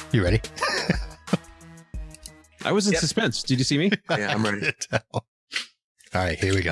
You ready? I was in suspense. Did you see me? Yeah, I'm ready. All right, here we go.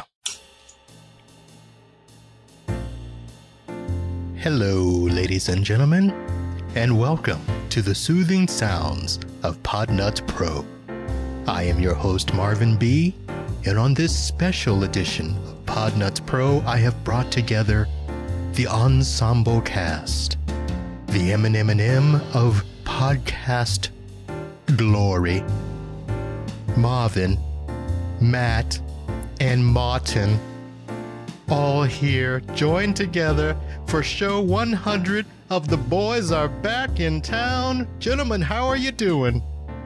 Hello, ladies and gentlemen, and welcome to the soothing sounds of Podnuts Pro. I am your host, Marvin B., and on this special edition of Podnuts Pro, I have brought together the ensemble cast, the M&M of podcast glory, Marvin, Matt, and Martin, all here joined together for show 100 of The Boys Are Back in Town. Gentlemen, how are you doing?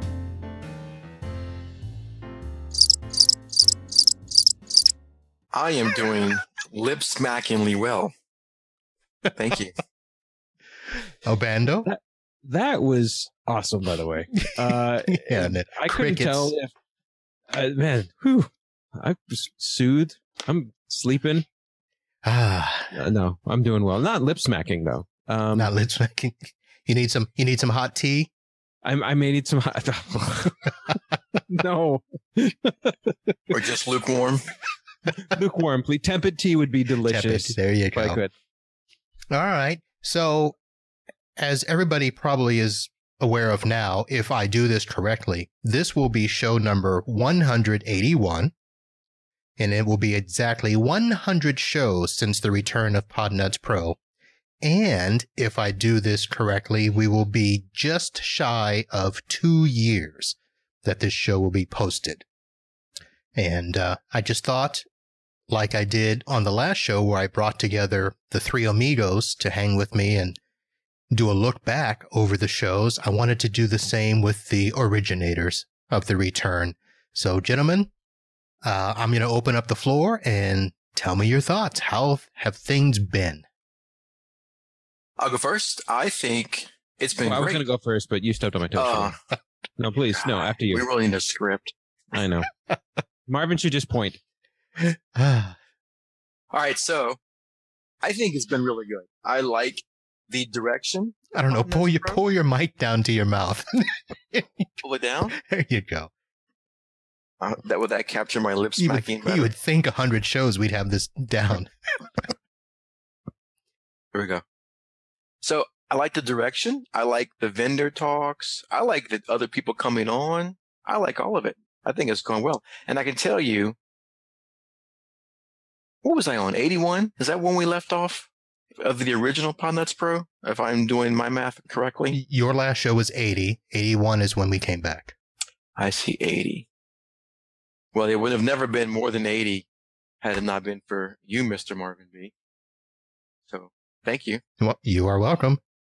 I am doing lip-smackingly well. Thank you. Obando? That was awesome, by the way. Yeah, I couldn't tell if... man, whew, I was soothed. I'm sleeping. No, I'm doing well. Not lip smacking though. Not lip smacking. You need some hot tea? I may need some hot. No. Or just lukewarm. Lukewarm, please. Tepid tea would be delicious. Tepid. There you go. If I could. All right. So, as everybody probably is aware of now, if I do this correctly, this will be show number 181. And it will be exactly 100 shows since the return of Podnuts Pro. And if I do this correctly, we will be just shy of 2 years that this show will be posted. And I just thought, like I did on the last show where I brought together the three amigos to hang with me and do a look back over the shows, I wanted to do the same with the originators of the return. So, gentlemen, I'm going to open up the floor and tell me your thoughts. How have things been? I'll go first. I think it's been great. I was going to go first, but you stepped on my toes. No, please. No, after you. We really need a script. I know. Marvin should just point. All right. So I think it's been really good. I like the direction. I don't know. Pull your mic down to your mouth. Pull it down. There you go. Would that capture my lip smacking? You would think 100 shows we'd have this down. Here we go. So I like the direction. I like the vendor talks. I like the other people coming on. I like all of it. I think it's going well. And I can tell you, what was I on? 81? Is that when we left off of the original Podnuts Pro? If I'm doing my math correctly. Your last show was 80. 81 is when we came back. I see 80. Well, it would have never been more than 80 had it not been for you, Mr. Marvin B. So, thank you. Well, you are welcome.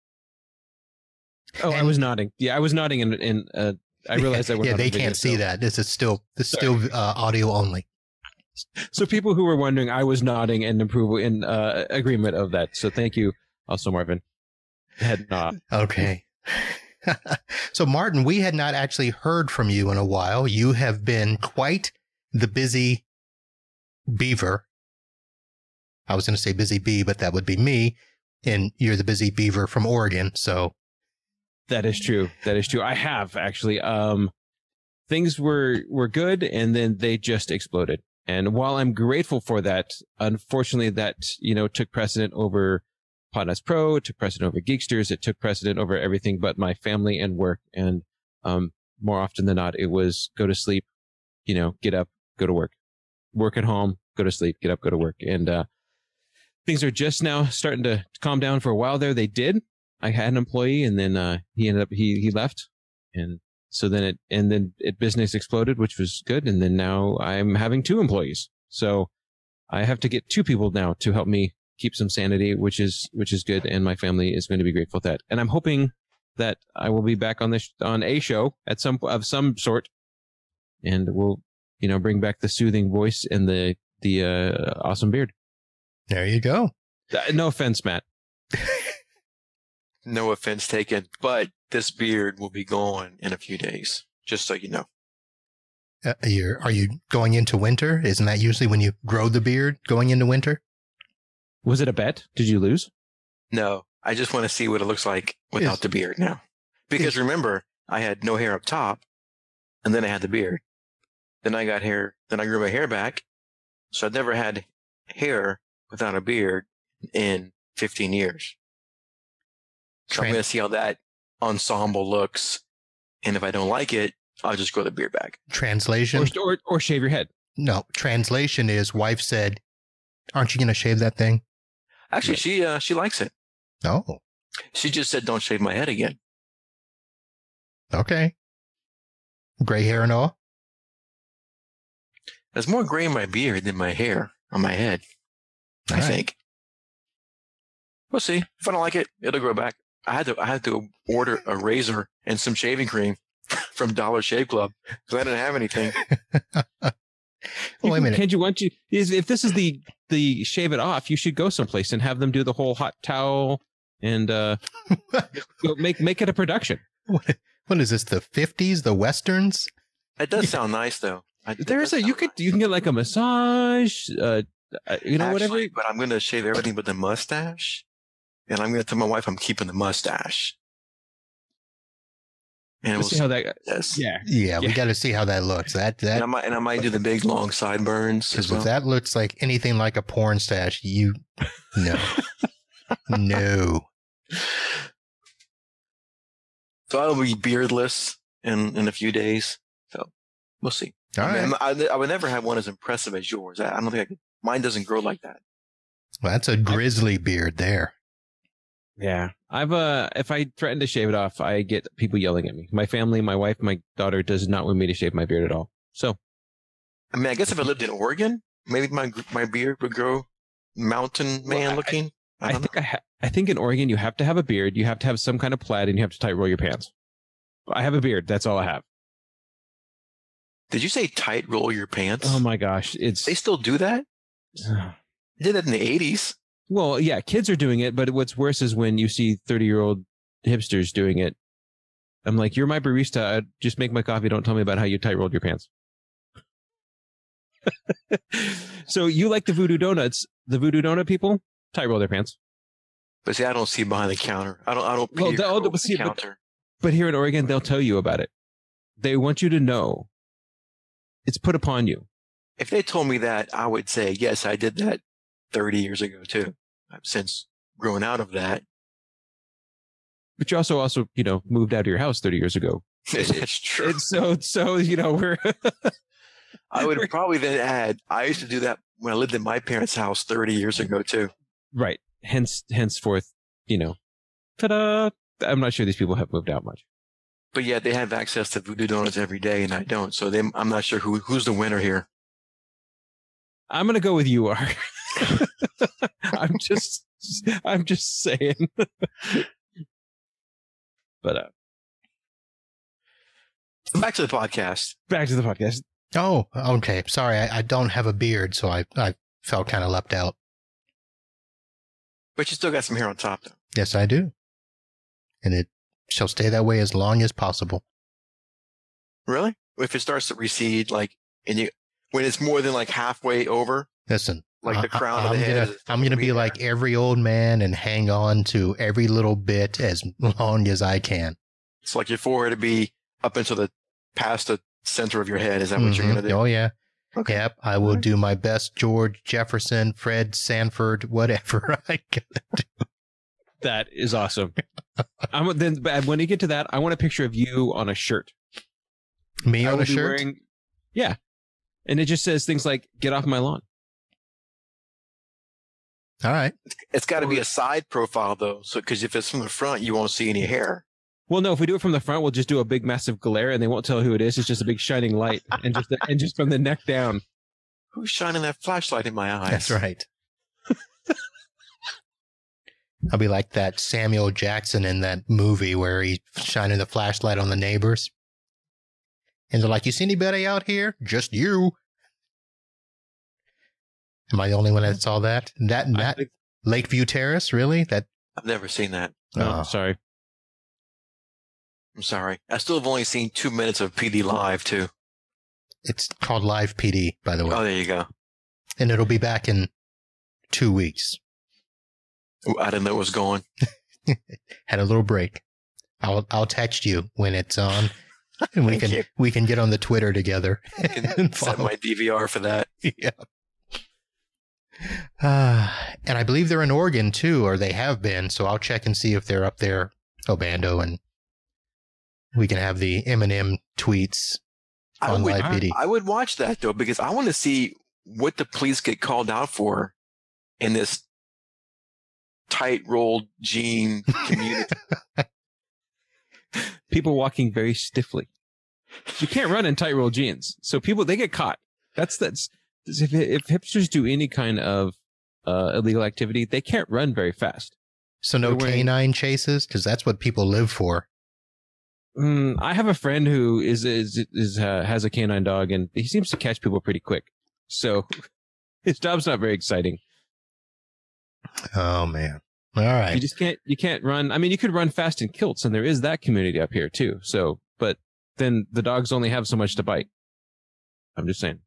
Oh, I was nodding. Yeah, I was nodding, and I realized that we're yeah, not they can't see that. This is still audio only. So, people who were wondering, I was nodding in approval, in agreement of that. So, thank you, also, Marvin. Head nod. Okay. So, Martin, we had not actually heard from you in a while. You have been quite the busy beaver. I was going to say busy bee, but that would be me. And you're the busy beaver from Oregon. So that is true. That is true. I have actually. Things were good, and then they just exploded. And while I'm grateful for that, unfortunately, that took precedent over Podnuts Pro, it took precedent over Geeksters, it took precedent over everything but my family and work. And more often than not, it was go to sleep, get up, go to work. Work at home, go to sleep, get up, go to work. And things are just now starting to calm down. For a while there, they did. I had an employee, and then he left. And so then business exploded, which was good. And then now I'm having 2 employees. So I have to get 2 people now to help me keep some sanity, which is good, and my family is going to be grateful for that. And I'm hoping that I will be back on a show at some sort, and we'll bring back the soothing voice and the awesome beard. There you go. No offense, Matt. No offense taken, but this beard will be gone in a few days, just so you know. Are you going into winter? Isn't that usually when you grow the beard, going into winter? Was it a bet? Did you lose? No, I just want to see what it looks like without the beard now. Because remember, I had no hair up top, and then I had the beard. Then I got hair. Then I grew my hair back. So I've never had hair without a beard in 15 years. So I'm going to see how that ensemble looks. And if I don't like it, I'll just grow the beard back. Translation? Or shave your head. No. Translation is wife said, aren't you going to shave that thing? Actually, she likes it. Oh. She just said, don't shave my head again. Okay. Gray hair and all? There's more gray in my beard than my hair on my head, I think. We'll see. If I don't like it, it'll grow back. I had to order a razor and some shaving cream from Dollar Shave Club because I didn't have anything. Wait a minute. If this is the shave it off, you should go someplace and have them do the whole hot towel and make it a production. What is this? The 50s? The Westerns? It does sound nice though. You can get like a massage, whatever. But I'm going to shave everything but the mustache, and I'm going to tell my wife I'm keeping the mustache. And we'll see how that. Yes. Yeah. We got to see how that looks. That. And I might do the big long sideburns. Because if that looks like anything like a porn stash, no. So I'll be beardless in a few days. So we'll see. All right. I would never have one as impressive as yours. I don't think I could. Mine doesn't grow like that. Well, that's a grizzly beard there. Yeah. If I threaten to shave it off, I get people yelling at me. My family, my wife, my daughter does not want me to shave my beard at all. So, I mean, I guess if I lived in Oregon, maybe my beard would grow mountain man looking. I think in Oregon you have to have a beard, you have to have some kind of plaid, and you have to tight roll your pants. I have a beard. That's all I have. Did you say tight roll your pants? Oh my gosh. They still do that? They did it in the 80s. Well, yeah, kids are doing it, but what's worse is when you see 30-year-old hipsters doing it. I'm like, you're my barista. Just make my coffee. Don't tell me about how you tight rolled your pants. So you like the Voodoo Donuts. The Voodoo Donut people tight roll their pants. But see, I don't see behind the counter. I don't peer over the counter. But here in Oregon, they'll tell you about it. They want you to know. It's put upon you. If they told me that, I would say, yes, I did that 30 years ago too. I've since grown out of that. But you also, moved out of your house 30 years ago. That's true. So, we're... I would probably then add, I used to do that when I lived in my parents' house 30 years ago too. Right. Henceforth, ta-da! I'm not sure these people have moved out much. But yeah, they have access to Voodoo Donuts every day, and I don't. So I'm not sure who's the winner here. I'm gonna go with you are. I'm just saying. But back to the podcast. Oh, okay. Sorry, I don't have a beard, so I felt kind of left out. But you still got some hair on top, though. Yes, I do. And it shall stay that way as long as possible. Really? If it starts to recede, when it's more than halfway over? Listen. Like the crown of the head. I'm going to be like every old man and hang on to every little bit as long as I can. It's like your forehead to be up into past the center of your head. Is that what you're going to do? Oh, yeah. Okay. Yep. I will do my best George Jefferson, Fred Sanford, whatever I can do. That is awesome. Then when you get to that, I want a picture of you on a shirt. Me on a shirt? Yeah. And it just says things like, get off my lawn. All right. It's got to be a side profile, though. So, because if it's from the front, you won't see any hair. Well, no, if we do it from the front, we'll just do a big, massive glare, and they won't tell who it is. It's just a big shining light, and just from the neck down. Who's shining that flashlight in my eyes? That's right. I'll be like that Samuel Jackson in that movie where he's shining the flashlight on the neighbors. And they're like, you see anybody out here? Just you. Am I the only one that saw that? That Lakeview Terrace, really? I've never seen that. No, sorry. I'm sorry. I still have only seen 2 minutes of PD Live, too. It's called Live PD, by the way. Oh, there you go. And it'll be back in 2 weeks. I didn't know it was going. Had a little break. I'll text you when it's on, and Thank you. we can get on the Twitter together. I can and set follow. my DVR for that. Yeah. And I believe they're in Oregon too, or they have been. So I'll check and see if they're up there, Obando, and we can have the Eminem tweets on live video. I would watch that though, because I want to see what the police get called out for in this tight-rolled jean community. People walking very stiffly. You can't run in tight rolled jeans, so people they get caught. That's if hipsters do any kind of illegal activity, they can't run very fast. So no canine chases, because that's what people live for. I have a friend who has a canine dog, and he seems to catch people pretty quick. So his job's not very exciting. Oh man! All right, you can't run. I mean, you could run fast in kilts, and there is that community up here too. So, but then the dogs only have so much to bite. I'm just saying.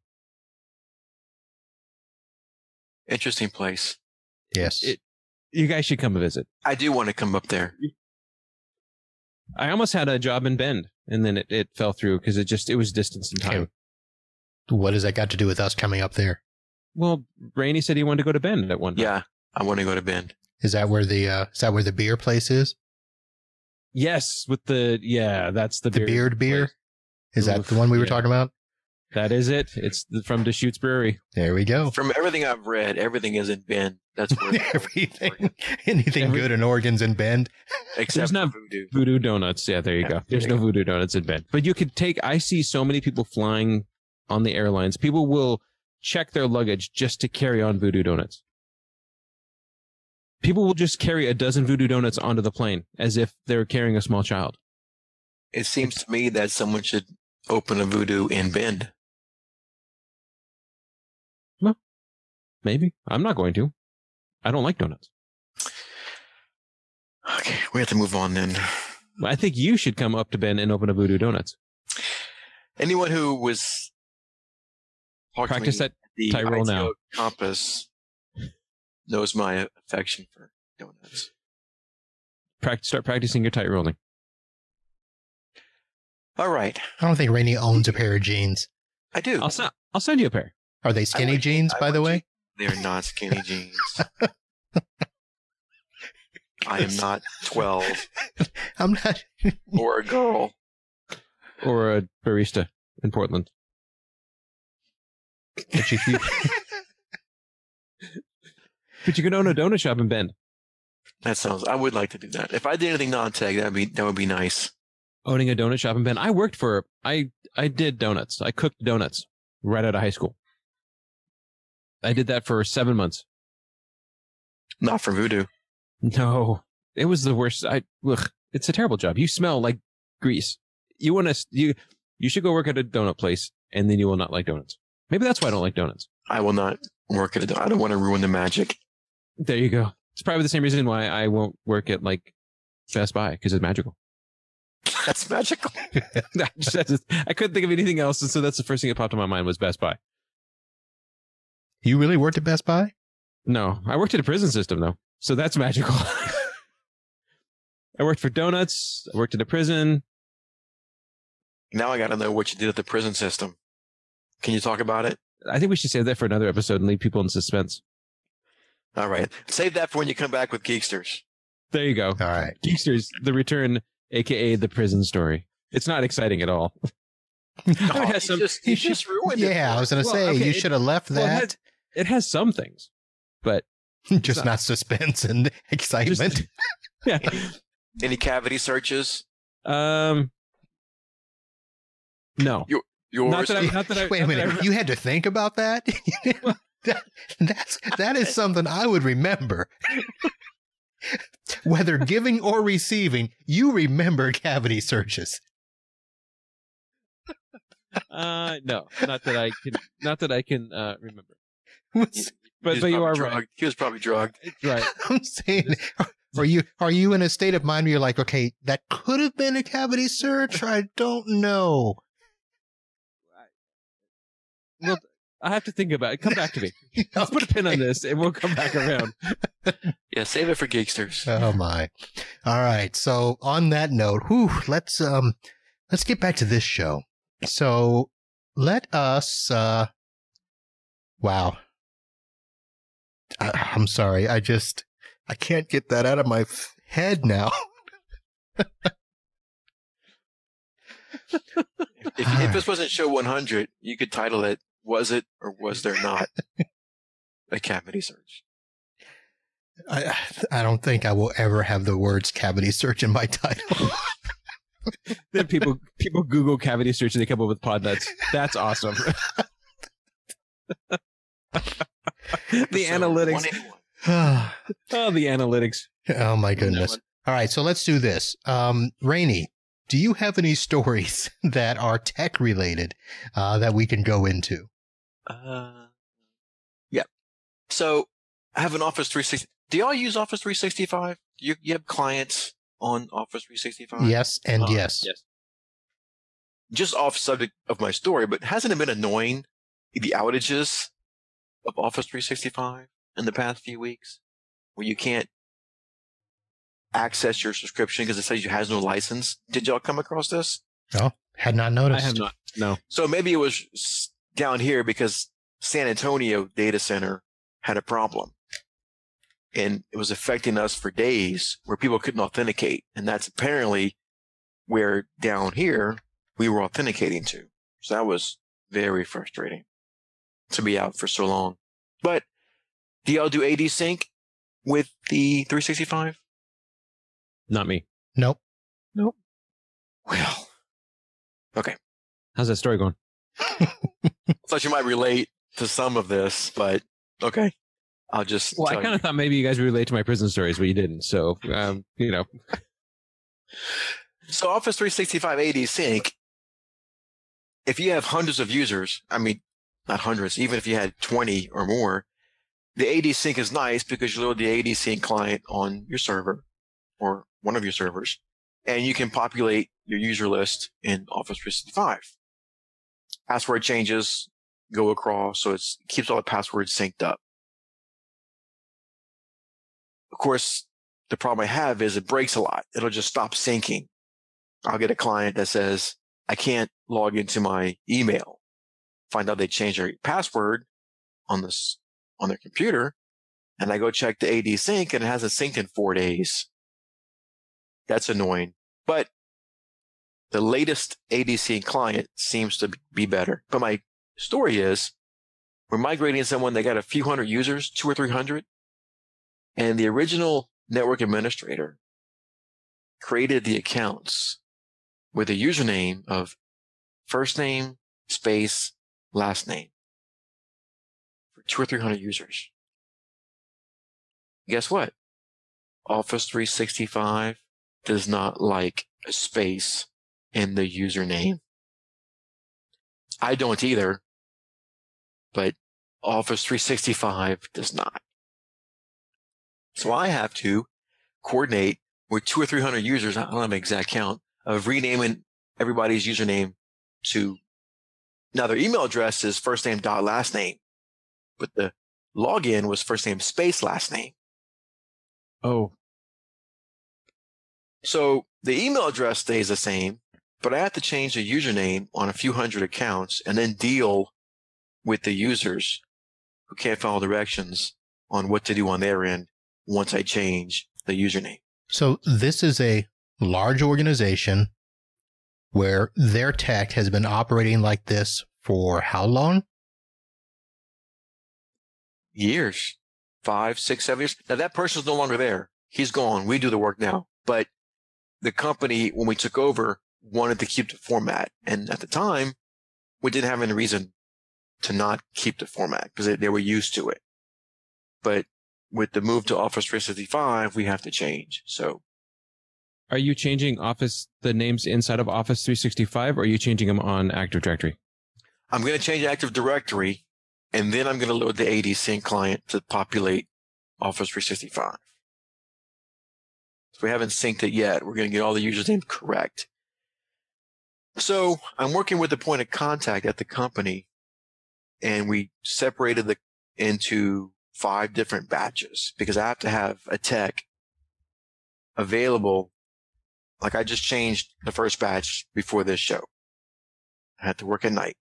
Interesting place. Yes. You guys should come visit. I do want to come up there. I almost had a job in Bend, and then it fell through because it was distance and time. Okay. What has that got to do with us coming up there? Well, Rainey said he wanted to go to Bend at one time. Yeah, I want to go to Bend. Is that where the beer place is? Yes, that's the Beard Beer. place. Is that the one we were talking about? That is it. It's from Deschutes Brewery. There we go. From everything I've read, everything is in Bend. That's where anything good in Oregon's in Bend. Except not Voodoo. Voodoo Donuts. Yeah, there you go. There's no Voodoo Donuts in Bend. But you could I see so many people flying on the airlines. People will check their luggage just to carry on Voodoo Donuts. People will just carry a dozen Voodoo Donuts onto the plane as if they're carrying a small child. It seems to me that someone should open a Voodoo in Bend. Well, maybe. I'm not going to. I don't like donuts. Okay, we have to move on then. I think you should come up to Bend and open a Voodoo Donuts. Anyone who was practice that the Tyrol now. Compass knows my affection for donuts. Start practicing your tight rolling. All right. I don't think Rainey owns a pair of jeans. I do. I'll send you a pair. Are they skinny jeans, by the way? They're not skinny jeans. I am not 12. I'm not. Or a girl. Or a barista in Portland. But you can own a donut shop in Bend. I would like to do that. If I did anything non-tech, that would be nice. Owning a donut shop in Bend. I did donuts. I cooked donuts right out of high school. I did that for 7 months. Not for Voodoo. No, it was the worst. It's a terrible job. You smell like grease. You should go work at a donut place, and then you will not like donuts. Maybe that's why I don't like donuts. I will not work at I don't want to ruin the magic. There you go. It's probably the same reason why I won't work at like Best Buy, because it's magical. That's magical. I couldn't think of anything else, and so that's the first thing that popped in my mind was Best Buy. You really worked at Best Buy? No, I worked at a prison system though, so that's magical. I worked for donuts. I worked at a prison. Now I got to know what you did at the prison system. Can you talk about it? I think we should save that for another episode and leave people in suspense. All right. Save that for when you come back with Geeksters. There you go. All right. Geeksters, the return, a.k.a. the prison story. It's not exciting at all. You just ruined it. Yeah, I was going to say, you should have left that. It has some things, but... just not suspense and excitement. Yeah. Any cavity searches? No. Yours? Not that I, wait a minute. You had to think about that? That is something I would remember. Whether giving or receiving, you remember cavity searches. No, not that I can remember. But you are drugged. right. He was probably drugged. Right. I'm saying, are you in a state of mind where you're like, okay, that could have been a cavity search? I don't know. Well, I have to think about it. Come back to me. Let's put a pin on this, and we'll come back around. Yeah, save it for Geeksters. Oh, my. All right. So on that note, let's get back to this show. So let us. Wow. I'm sorry. I can't get that out of my head now. If this wasn't show 100, you could title it, "Was it or was there not a cavity search?" I don't think I will ever have the words cavity search in my title. Then people Google cavity search and they come up with pod nuts. That's awesome. The analytics. Oh, the analytics. Oh my goodness. All right. So let's do this. Rainey, do you have any stories that are tech related, that we can go into? Yeah. So I have an Office 360. Do y'all use Office 365? You have clients on Office 365? Yes. And yes. Just off subject of my story, but hasn't it been annoying, the outages of Office 365 in the past few weeks, where you can't access your subscription because it says you has no license? Did y'all come across this? No, had not noticed. I have not. No. So maybe it was down here because San Antonio data center had a problem, and it was affecting us for days where people couldn't authenticate. And that's apparently where down here we were authenticating to. So that was very frustrating to be out for so long. But do y'all do AD Sync with the 365? Not me. Nope. Well, okay. How's that story going? I thought you might relate to some of this, but okay. I'll just. Well, I kind of thought maybe you guys would relate to my prison stories, but you didn't. So, So Office 365 AD Sync, if you have hundreds of users, I mean, not hundreds, even if you had 20 or more, the AD Sync is nice because you load the AD Sync client on your server or one of your servers, and you can populate your user list in Office 365. Password changes go across, so it keeps all the passwords synced up. Of course, the problem I have is it breaks a lot. It'll just stop syncing. I'll get a client that says, I can't log into my email. Find out they changed their password on their computer, and I go check the AD Sync and it hasn't synced in 4 days. That's annoying. But the latest AD Sync client seems to be better. But my story is, we're migrating someone that got a few hundred users, 200 or 300, and the original network administrator created the accounts with a username of first name, space, last name for 200 or 300 users. Guess what? Office 365 does not like a space in the username. I don't either, but Office 365 does not. So I have to coordinate with 200 or 300 users, I don't have an exact count, of renaming everybody's username to, now their email address is first name dot last name, but the login was first name space last name. Oh. So the email address stays the same, but I have to change the username on a few hundred accounts and then deal with the users who can't follow directions on what to do on their end once I change the username. So this is a large organization where their tech has been operating like this for how long? Years. 5, 6, 7 years. Now that person's no longer there. He's gone. We do the work now. But the company, when we took over, wanted to keep the format. And at the time, we didn't have any reason to not keep the format because they were used to it. But with the move to Office 365, we have to change. So, are you changing the names inside of Office 365, or are you changing them on Active Directory? I'm going to change Active Directory, and then I'm going to load the AD Sync client to populate Office 365. So we haven't synced it yet. We're going to get all the usernames correct. So I'm working with the point of contact at the company, and we separated into 5 different batches because I have to have a tech available. Like I just changed the first batch before this show. I had to work at night.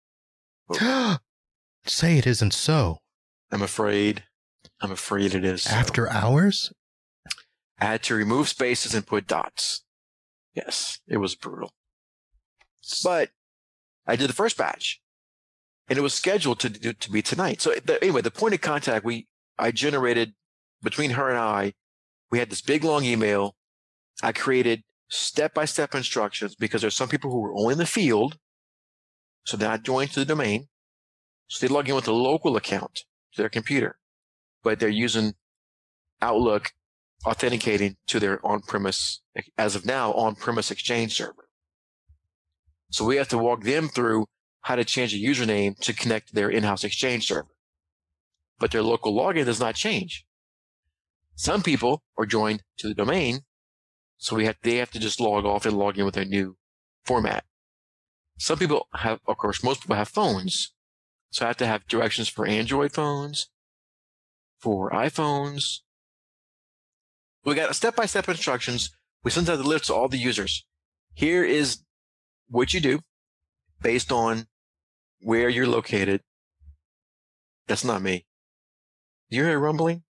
Say it isn't so. I'm afraid it is. After hours? I had to remove spaces and put dots. Yes, it was brutal. But I did the first batch, and it was scheduled to be tonight. So anyway, the point of contact I generated between her and I, we had this big long email. I created step-by-step instructions because there's some people who were only in the field, so they're not joined to the domain. So they log in with a local account to their computer, but they're using Outlook authenticating to their on-premise, as of now, on-premise Exchange server. So we have to walk them through how to change a username to connect to their in-house Exchange server. But their local login does not change. Some people are joined to the domain, so they have to just log off and log in with their new format. Some people have, of course, most people have phones. So I have to have directions for Android phones, for iPhones. We got step-by-step instructions. We sent out the list to all the users. Here is what you do based on where you're located. That's not me. You hear rumbling?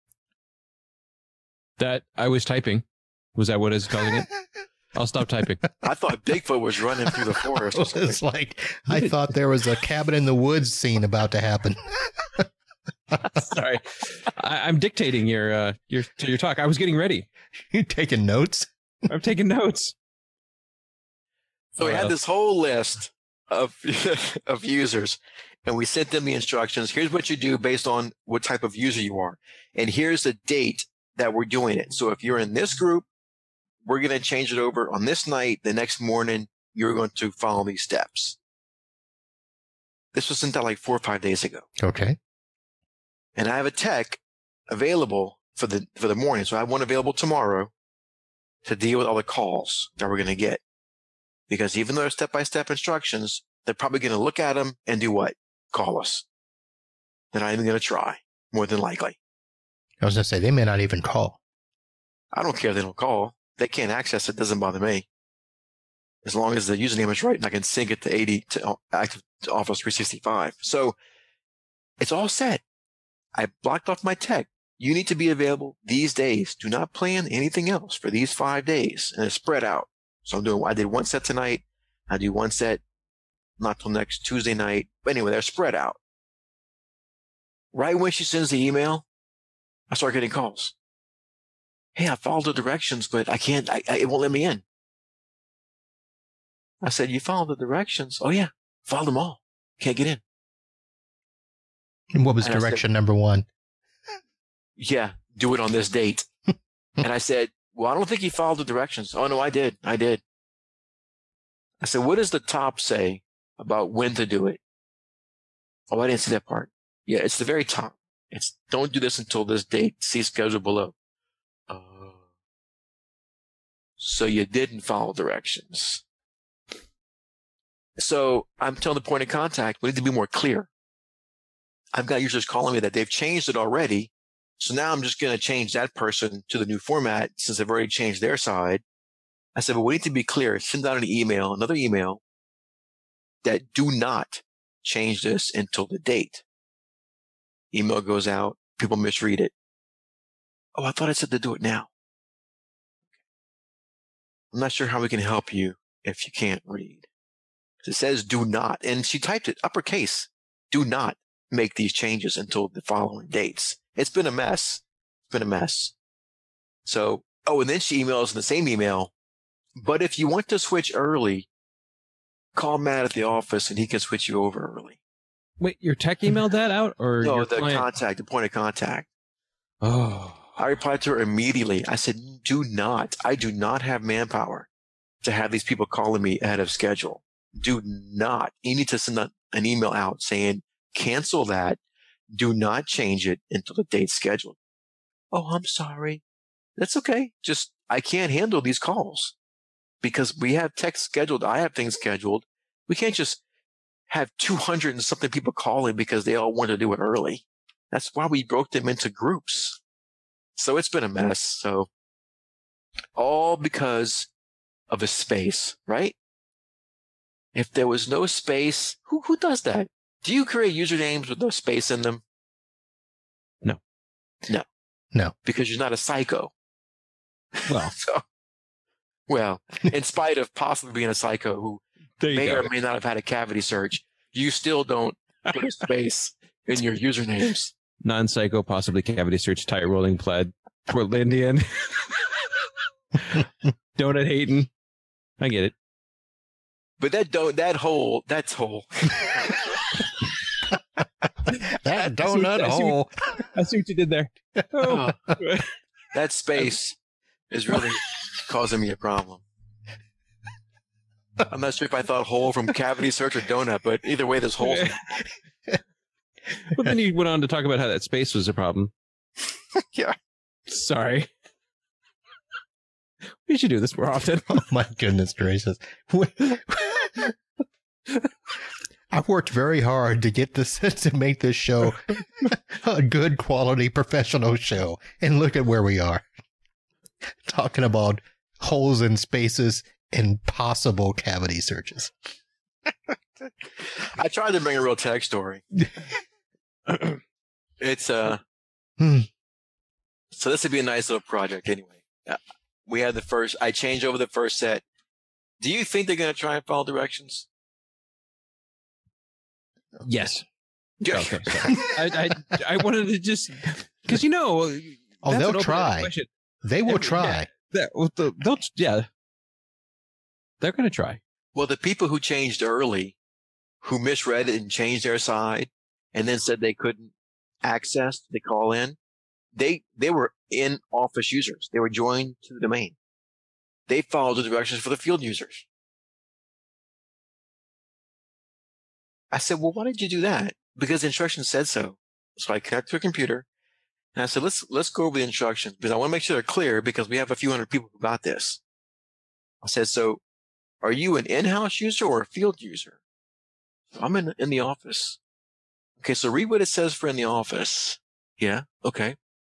That I was typing. Was that what is causing it? I'll stop typing. I thought Bigfoot was running through the forest. Or something. It's like I thought there was a cabin in the woods scene about to happen. Sorry, I'm dictating your talk. I was getting ready. You taking notes? I'm taking notes. So we had this whole list of of users, and we sent them the instructions. Here's what you do based on what type of user you are, and here's the date that we're doing it. So if you're in this group, we're going to change it over on this night. The next morning, you're going to follow these steps. This was sent out like 4 or 5 days ago. Okay. And I have a tech available for the morning. So I have one available tomorrow to deal with all the calls that we're going to get. Because even though they're step-by-step instructions, they're probably going to look at them and do what? Call us. They're not even going to try, more than likely. I was going to say, they may not even call. I don't care if they don't call. They can't access it. Doesn't bother me. As long as the username is right and I can sync it to Active Office 365. So it's all set. I blocked off my tech. You need to be available these days. Do not plan anything else for these 5 days. And it's spread out. So I did one set tonight. I do one set not till next Tuesday night. But anyway, they're spread out. Right when she sends the email, I start getting calls. Hey, I followed the directions, but I can't, it won't let me in. I said, you followed the directions? Oh yeah, followed them all. Can't get in. And what was direction number 1? Yeah, do it on this date. And I said, well, I don't think you followed the directions. Oh no, I did. I said, what does the top say about when to do it? Oh, I didn't see that part. Yeah, it's the very top. It's don't do this until this date. See schedule below. So you didn't follow directions. So I'm telling the point of contact, we need to be more clear. I've got users calling me that they've changed it already. So now I'm just going to change that person to the new format since they've already changed their side. I said, but we need to be clear. Send out another email that do not change this until the date. Email goes out. People misread it. Oh, I thought I said to do it now. I'm not sure how we can help you if you can't read. It says do not, and she typed it uppercase. Do not make these changes until the following dates. It's been a mess. So, and then she emails in the same email, but if you want to switch early, call Matt at the office and he can switch you over early. Wait, your tech emailed that out? Or no, your the client? the point of contact. Oh. I replied to her immediately. I said, I do not have manpower to have these people calling me ahead of schedule. Do not. You need to send an email out saying, cancel that. Do not change it until the date scheduled. Oh, I'm sorry. That's okay. I can't handle these calls because we have text scheduled. I have things scheduled. We can't just have 200 and something people calling because they all want to do it early. That's why we broke them into groups. So it's been a mess. So All because of a space, right? If there was no space, who does that? Do you create usernames with no space in them? No. No. No. Because you're not a psycho. Well, Well, in spite of possibly being a psycho who there you may go. or may not have had a cavity search, you still don't put a space in your usernames. Non-psycho, possibly cavity search, tight rolling plaid, Portlandian, donut hating. I get it. But that's whole. That donut I see- hole. I see what you did there. Oh. That space is really causing me a problem. I'm not sure if I thought hole from cavity search or donut, but either way, there's holes. Well, then you went on to talk about how that space was a problem. Yeah. Sorry. We should do this more often. Oh my goodness gracious. I've worked very hard to get this to make this show a good quality professional show. And look at where we are. Talking about holes in spaces and possible cavity searches. I tried to bring a real tech story. It's So this would be a nice little project anyway. We had I changed over the first set. Do you think they're going to try and follow directions? Yes. Yeah. Okay. Sorry. I wanted to just because Oh, that's they'll an open-ended try. question. They will try. They're going to try. Well, the people who changed early, who misread it and changed their side, and then said they couldn't access the call in, they were in office users. They were joined to the domain. They followed the directions for the field users. I said, well, why did you do that? Because the instructions said so. So I connect to a computer and I said, let's go over the instructions because I want to make sure they're clear because we have a few hundred people who got this. I said, so are you an in-house user or a field user? I'm in the office. Okay. So read what it says for in the office. Yeah. Okay.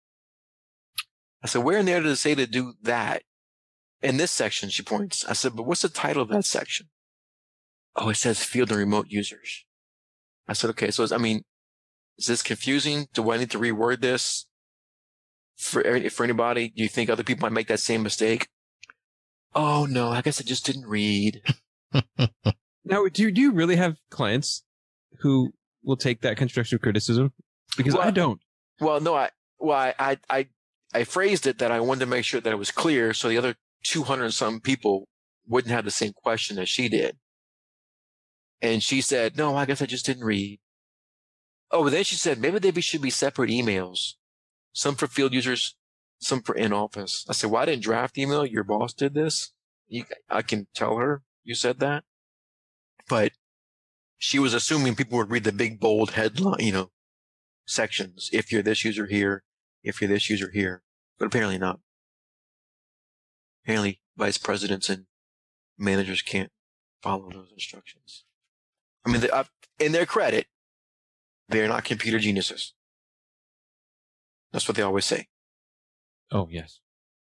I said, where in there does it say to do that? In this section, she points. I said, but what's the title of that section? Oh, it says field and remote users. I said, okay, so is this confusing? Do I need to reword this for anybody? Do you think other people might make that same mistake? Oh, no, I guess I just didn't read. Now, do you really have clients who will take that constructive criticism? Because Well, I don't. Well, no, I phrased it that I wanted to make sure that it was clear so the other 200 and some people wouldn't have the same question as she did. And she said, no, I guess I just didn't read. Oh, but then she said, maybe they should be separate emails. Some for field users, some for in-office. I said, well, I didn't draft email. Your boss did this. I can tell her you said that. But she was assuming people would read the big, bold headline, sections. If you're this user here, if you're this user here. But apparently not. Apparently vice presidents and managers can't follow those instructions. I mean, in their credit, they're not computer geniuses. That's what they always say. Oh, yes.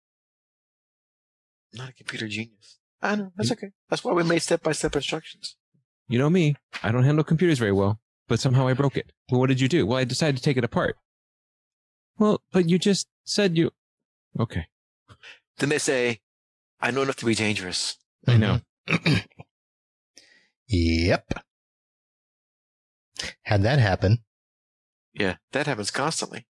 I'm not a computer genius. I know. That's okay. That's why we made step-by-step instructions. You know me. I don't handle computers very well, but somehow I broke it. Well, what did you do? Well, I decided to take it apart. Well, but you just said you... Okay. Then they say, I know enough to be dangerous. I know. Yep. Had that happen. Yeah, that happens constantly.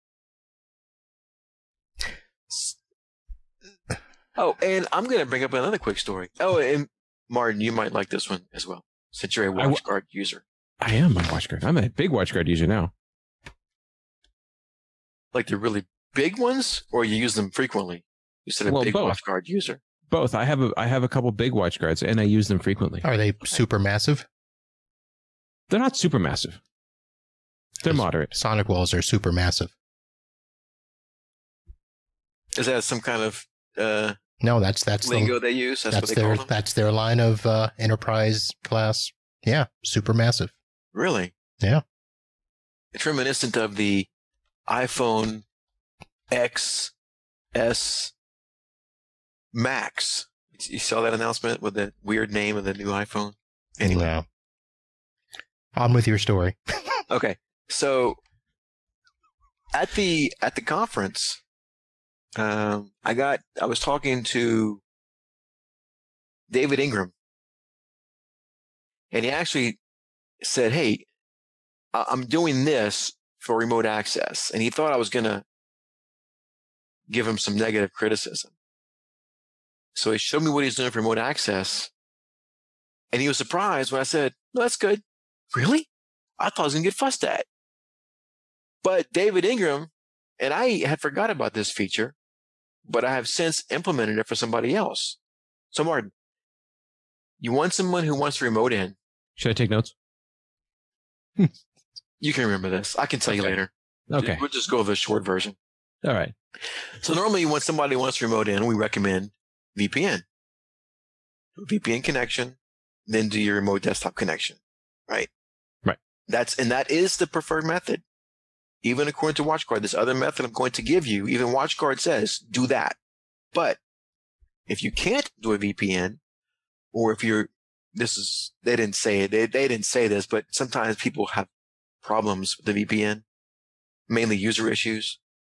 Oh, and I'm going to bring up another quick story. Oh, and Martin, you might like this one as well, since you're a WatchGuard user. I am a WatchGuard. I'm a big WatchGuard user now. Like the really big ones, or you use them frequently? You said a big both. WatchGuard user. Both. I have a couple big WatchGuards, and I use them frequently. Are they super massive? They're not super massive. They're moderate. Sonic walls are super massive. Is that some kind of No, that's lingo they use? That's what they call them? That's their line of enterprise class. Yeah, super massive. Really? Yeah. It's reminiscent of the iPhone X, S, Max. You saw that announcement with the weird name of the new iPhone? Anyway. No. On with your story. Okay. So at the conference, I was talking to David Ingram, and he actually said, "Hey, I'm doing this for remote access," and he thought I was going to give him some negative criticism. So he showed me what he's doing for remote access, and he was surprised when I said, "No, that's good." Really? I thought I was going to get fussed at. But David Ingram, and I had forgot about this feature, but I have since implemented it for somebody else. So Martin, you want someone who wants to remote in. Should I take notes? You can remember this. I can tell you later. Okay. We'll just go with the short version. All right. So normally when somebody wants to remote in, we recommend VPN. VPN connection, then do your remote desktop connection, right? Right. That is the preferred method. Even according to WatchGuard, this other method I'm going to give you, even WatchGuard says do that. But if you can't do a VPN, or if they didn't say it, they didn't say this, but sometimes people have problems with the VPN, mainly user issues.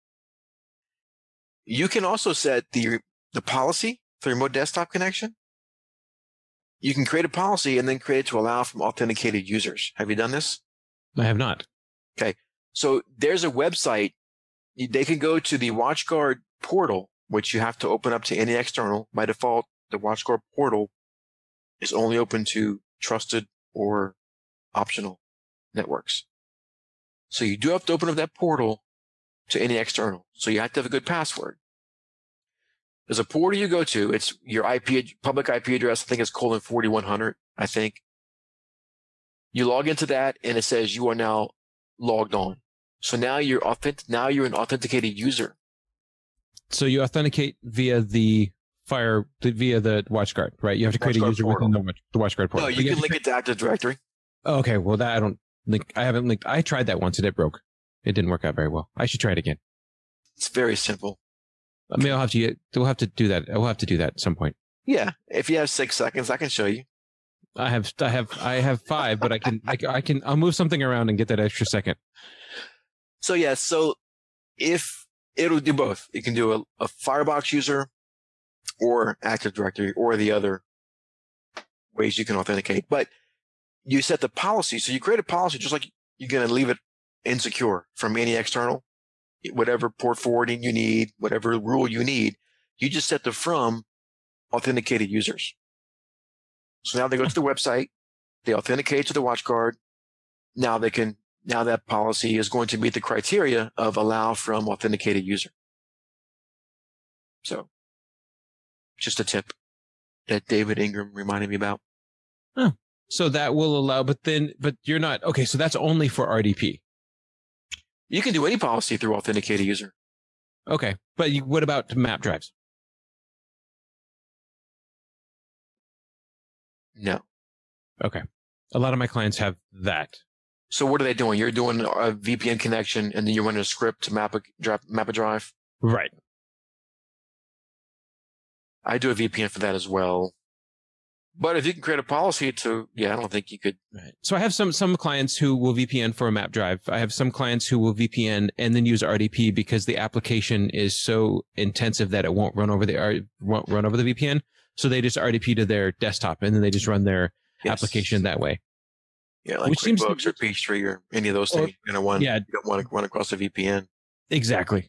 You can also set the policy for remote desktop connection. You can create a policy and then create it to allow from authenticated users. Have you done this? I have not. Okay. So there's a website. They can go to the WatchGuard portal, which you have to open up to any external. By default, the WatchGuard portal is only open to trusted or optional networks. So you do have to open up that portal to any external. So you have to have a good password. There's a portal you go to. It's your public IP address. I think it's :4100, I think. You log into that and it says you are now logged on. So now you're an authenticated user. So you authenticate via the WatchGuard, right? You have to create a user portal. within the WatchGuard portal. No, you can link it to Active Directory. Okay, well I haven't linked. I tried that once and it broke. It didn't work out very well. I should try it again. It's very simple. I mean, we'll have to do that. I will have to do that at some point. Yeah, if you have 6 seconds, I can show you. I have 5, but I'll move something around and get that extra second. So if it'll do both, you can do a Firebox user or Active Directory or the other ways you can authenticate. But you set the policy. So you create a policy just like you're going to leave it insecure from any external, whatever port forwarding you need, whatever rule you need. You just set the from authenticated users. So now they go to the website, they authenticate to the WatchGuard. Now that policy is going to meet the criteria of allow from authenticated user. So just a tip that David Ingram reminded me about. Oh, so that will allow, but you're not, okay, so that's only for RDP. You can do any policy through authenticated user. Okay, but what about map drives? No. Okay. A lot of my clients have that. So what are they doing? You're doing a VPN connection and then you're running a script to map a drive? Right. I do a VPN for that as well. But if you can create a policy I don't think you could. Right. So I have some clients who will VPN for a map drive. I have some clients who will VPN and then use RDP because the application is so intensive that it won't run over the VPN. So they just RDP to their desktop and then they just run their application that way. Yeah, like QuickBooks or Peachtree or any of those things. You don't want to run across a VPN. Exactly.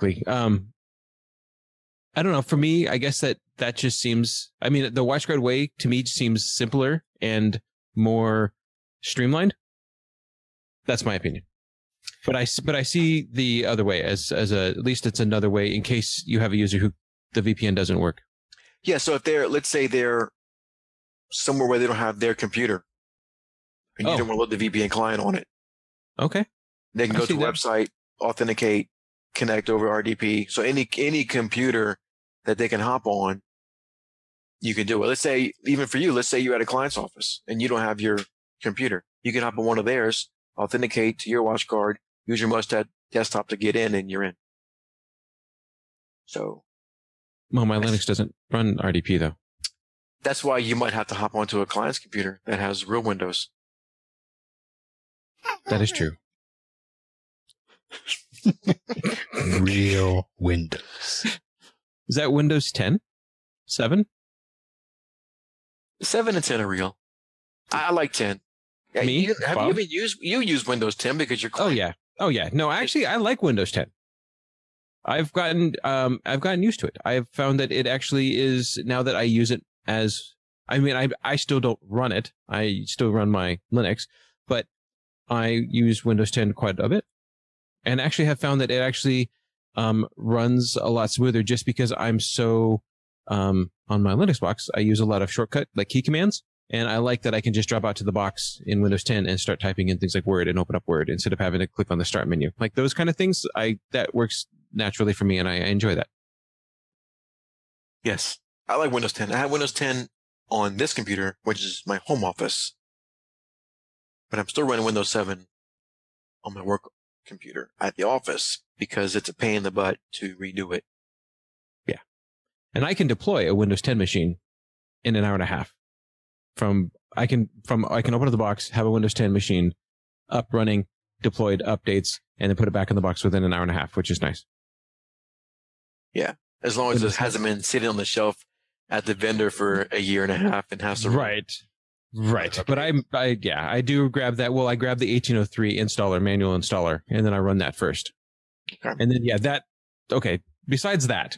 I don't know. For me, I guess that just seems, I mean, the WatchGuard way to me seems simpler and more streamlined. That's my opinion. But I see the other way as at least it's another way in case you have a user who the VPN doesn't work. Yeah. So if let's say they're somewhere where they don't have their computer and you don't want to load the VPN client on it. Okay. They can go to the website, authenticate, connect over RDP. So any computer that they can hop on, you can do it. Let's say, even for you, let's say you're at a client's office and you don't have your computer. You can hop on one of theirs, authenticate to your WatchGuard, use your Mustad desktop to get in, and you're in. So Well, my Linux doesn't run RDP though. That's why you might have to hop onto a client's computer that has real Windows. That is true. Real Windows. Is that Windows 10? 7? 7 and 10 are real. I like 10. Yeah, Me? Have Bob? you even used Windows 10 because you're Oh yeah. Oh yeah. No, actually, I like Windows 10. I've gotten used to it. I've found that it actually is, now that I use it as, I mean, I still don't run it. I still run my Linux, but I use Windows 10 quite a bit, and actually have found that it actually runs a lot smoother just because I'm so on my Linux box. I use a lot of shortcut like key commands, and I like that I can just drop out to the box in Windows 10 and start typing in things like Word and open up Word instead of having to click on the start menu. Like those kind of things, that works naturally for me, and I enjoy that. Yes, I like Windows 10. I have Windows 10 on this computer, which is my home office, but I'm still running Windows 7 on my work computer at the office because it's a pain in the butt to redo it. Yeah, and I can deploy a Windows 10 machine in an hour and a half. I can open up the box, have a Windows 10 machine up, running, deployed, updates, and then put it back in the box within an hour and a half, which is nice. Yeah, as long as it hasn't been sitting on the shelf at the vendor for a year and a half and has to Right. But I do grab that. Well, I grab the 1803 installer, manual installer, and then I run that first. Okay. And then okay. Besides that,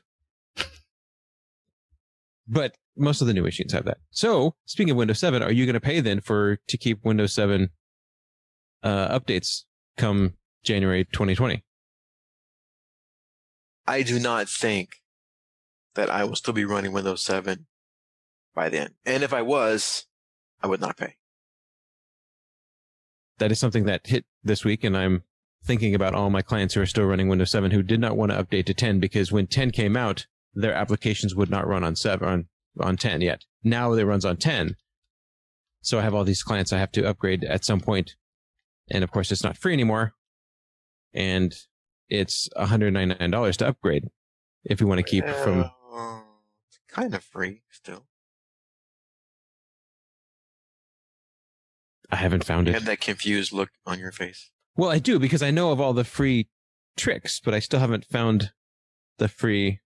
but most of the new machines have that. So speaking of Windows 7, are you going to pay then to keep Windows 7 updates come January 2020? I do not think that I will still be running Windows 7 by then. And if I was, I would not pay. That is something that hit this week, and I'm thinking about all my clients who are still running Windows 7 who did not want to update to 10 because when 10 came out, their applications would not run on 10 yet. Now it runs on 10. So I have all these clients I have to upgrade at some point. And of course, it's not free anymore. And it's $199 to upgrade if we want to keep from... It's kind of free still. I haven't found You it. have that confused look on your face. Well, I do, because I know of all the free tricks, but I still haven't found the freeness.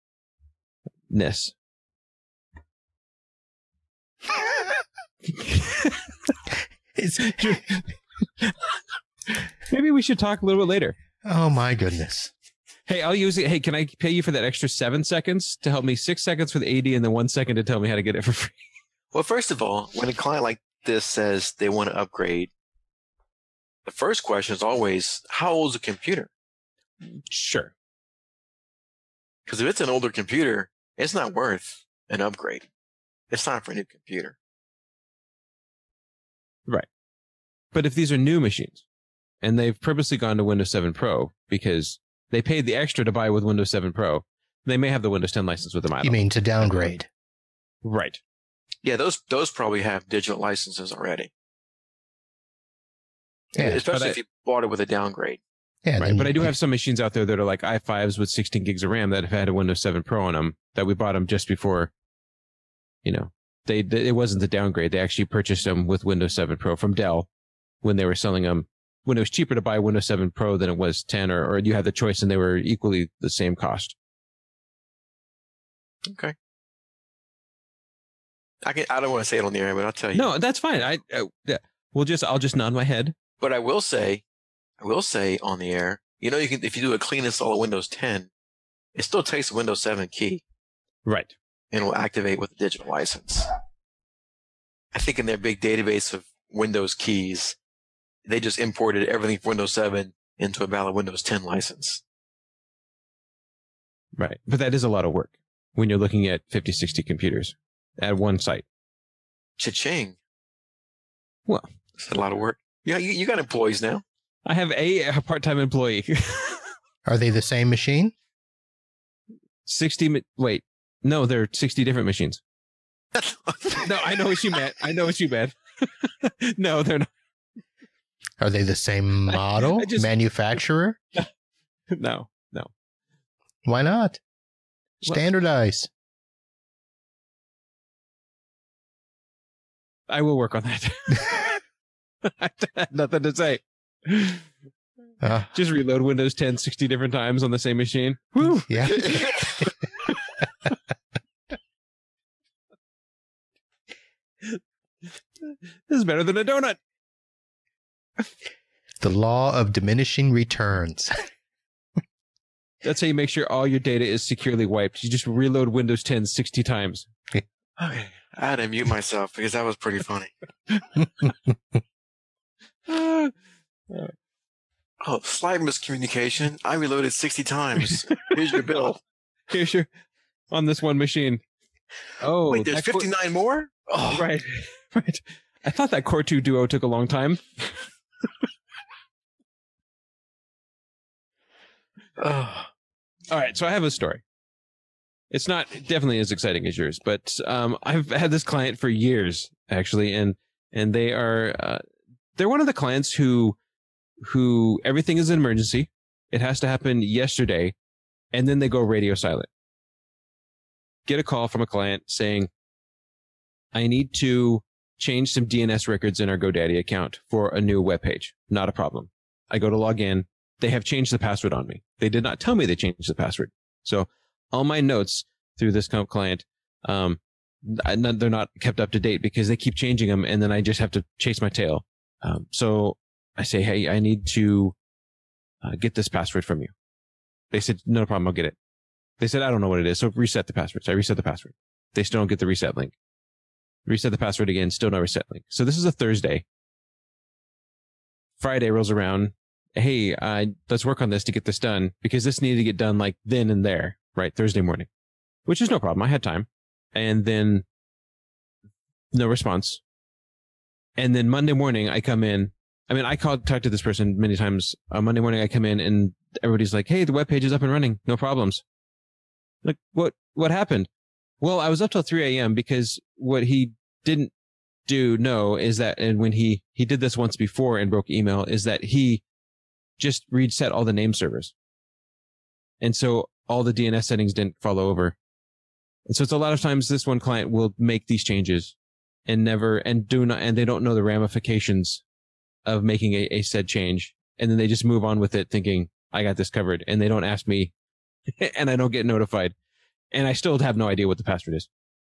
Maybe we should talk a little bit later. Oh my goodness. Hey, I'll use it. Hey, can I pay you for that extra 7 seconds to help me? 6 seconds for the AD and then 1 second to tell me how to get it for free. Well, first of all, when a client like this says they want to upgrade, the first question is always, how old is the computer? Sure. Because if it's an older computer, it's not worth an upgrade. It's time for a new computer. Right. But if these are new machines and they've purposely gone to Windows 7 Pro because they paid the extra to buy with Windows 7 Pro, they may have the Windows 10 license with them. You mean to downgrade? Right. Yeah, those probably have digital licenses already. Yeah, especially if you bought it with a downgrade. Yeah, right. But I do have some machines out there that are like i5s with 16 gigs of RAM that have had a Windows 7 Pro on them that we bought them just before, it wasn't the downgrade. They actually purchased them with Windows 7 Pro from Dell when they were selling them. When it was cheaper to buy Windows 7 Pro than it was 10, or you had the choice and they were equally the same cost. Okay. I don't want to say it on the air, but I'll tell you. No, that's fine. I'll just nod my head. But I will say on the air, if you do a clean install of Windows 10, it still takes a Windows 7 key. Right. And will activate with a digital license. I think in their big database of Windows keys, they just imported everything from Windows 7 into a valid Windows 10 license. Right. But that is a lot of work when you're looking at 50, 60 computers at one site. Cha-ching. Well, it's a lot of work. Yeah, you got employees now. I have a part-time employee. Are they the same machine? 60. Wait. No, they're 60 different machines. No, I know what you meant. No, they're not. Are they the same model? Manufacturer? No. Why not? Standardize. I will work on that. I had nothing to say. Just reload Windows 10 60 different times on the same machine. Woo! Yeah. This is better than a donut. The law of diminishing returns. That's how you make sure all your data is securely wiped. You just reload Windows 10 60 times. Okay. I had to mute myself because that was pretty funny. Oh, slight miscommunication. I reloaded 60 times. Here's your bill. Here's your on this one machine. Oh, wait, there's 59 more? Oh, right. Right. I thought that Core 2 Duo took a long time. Oh. All right, so I have a story. It's not definitely as exciting as yours, but I've had this client for years, actually, and they are they're one of the clients who everything is an emergency. It has to happen yesterday, and then they go radio silent. Get a call from a client saying, I need to change some DNS records in our GoDaddy account for a new web page. Not a problem. I go to log in. They have changed the password on me. They did not tell me they changed the password. So all my notes through this client, they're not kept up to date because they keep changing them, and then I just have to chase my tail. So I say, hey, I need to get this password from you. They said, no problem, I'll get it. They said, I don't know what it is, so reset the password. So I reset the password. They still don't get the reset link. Reset the password again, still no reset link. So this is a Thursday. Friday rolls around. Hey, let's work on this to get this done because this needed to get done like then and there, right? Thursday morning, which is no problem. I had time. And then no response. And then Monday morning I come in. I mean, I talked to this person many times. Monday morning I come in and everybody's like, hey, the web page is up and running. No problems. Like, what happened? Well, I was up till 3 a.m. because what he didn't know is that, and when he did this once before and broke email, is that he just reset all the name servers. And so all the DNS settings didn't follow over. And so it's a lot of times this one client will make these changes and they don't know the ramifications of making a said change. And then they just move on with it thinking, I got this covered. And they don't ask me and I don't get notified. And I still have no idea what the password is.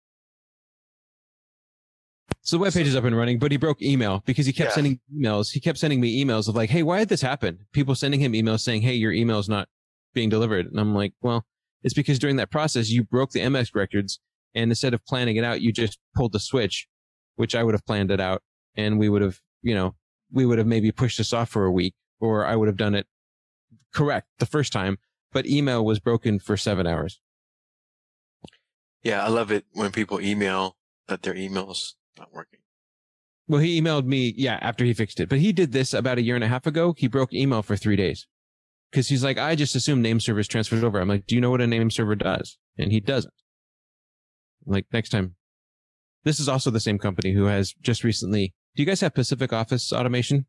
So the web page is up and running, but he broke email because he kept sending emails. He kept sending me emails of like, hey, why did this happen? People sending him emails saying, hey, your email is not being delivered. And I'm like, well, it's because during that process, you broke the MX records. And instead of planning it out, you just pulled the switch, which I would have planned it out. And we would have maybe pushed this off for a week, or I would have done it correct the first time. But email was broken for 7 hours. Yeah, I love it when people email that their email's not working. Well, he emailed me, after he fixed it. But he did this about a year and a half ago. He broke email for 3 days. Because he's like, I just assumed name servers transferred over. I'm like, do you know what a name server does? And he doesn't. I'm like, next time. This is also the same company who has just recently. Do you guys have Pacific Office automation?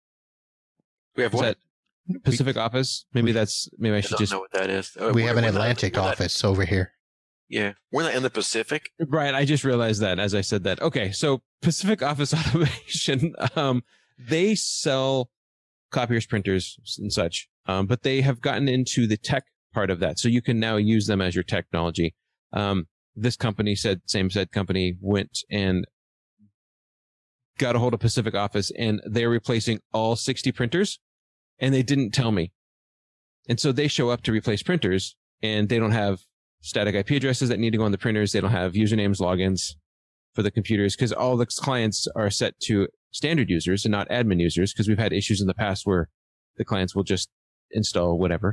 We have what? Pacific Office? Maybe I should just know what that is. We have an Atlantic office over here. Yeah, we're not in the Pacific. Right, I just realized that as I said that. Okay, so Pacific Office Automation, they sell copiers, printers, and such, but they have gotten into the tech part of that, so you can now use them as your technology. This company said company went and got a hold of Pacific Office, and they're replacing all 60 printers, and they didn't tell me. And so they show up to replace printers, and they don't have static IP addresses that need to go on the printers. They don't have usernames, logins for the computers because all the clients are set to standard users and not admin users because we've had issues in the past where the clients will just install whatever.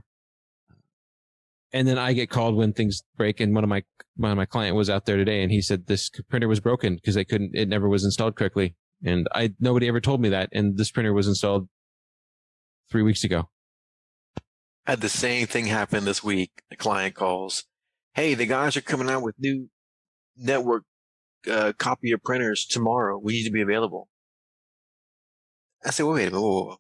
And then I get called when things break. And one of my client was out there today and he said this printer was broken because it never was installed correctly. And nobody ever told me that. And this printer was installed 3 weeks ago. Had the same thing happen this week. The client calls. Hey, the guys are coming out with new network copier printers tomorrow. We need to be available. I said, wait a minute. Whoa.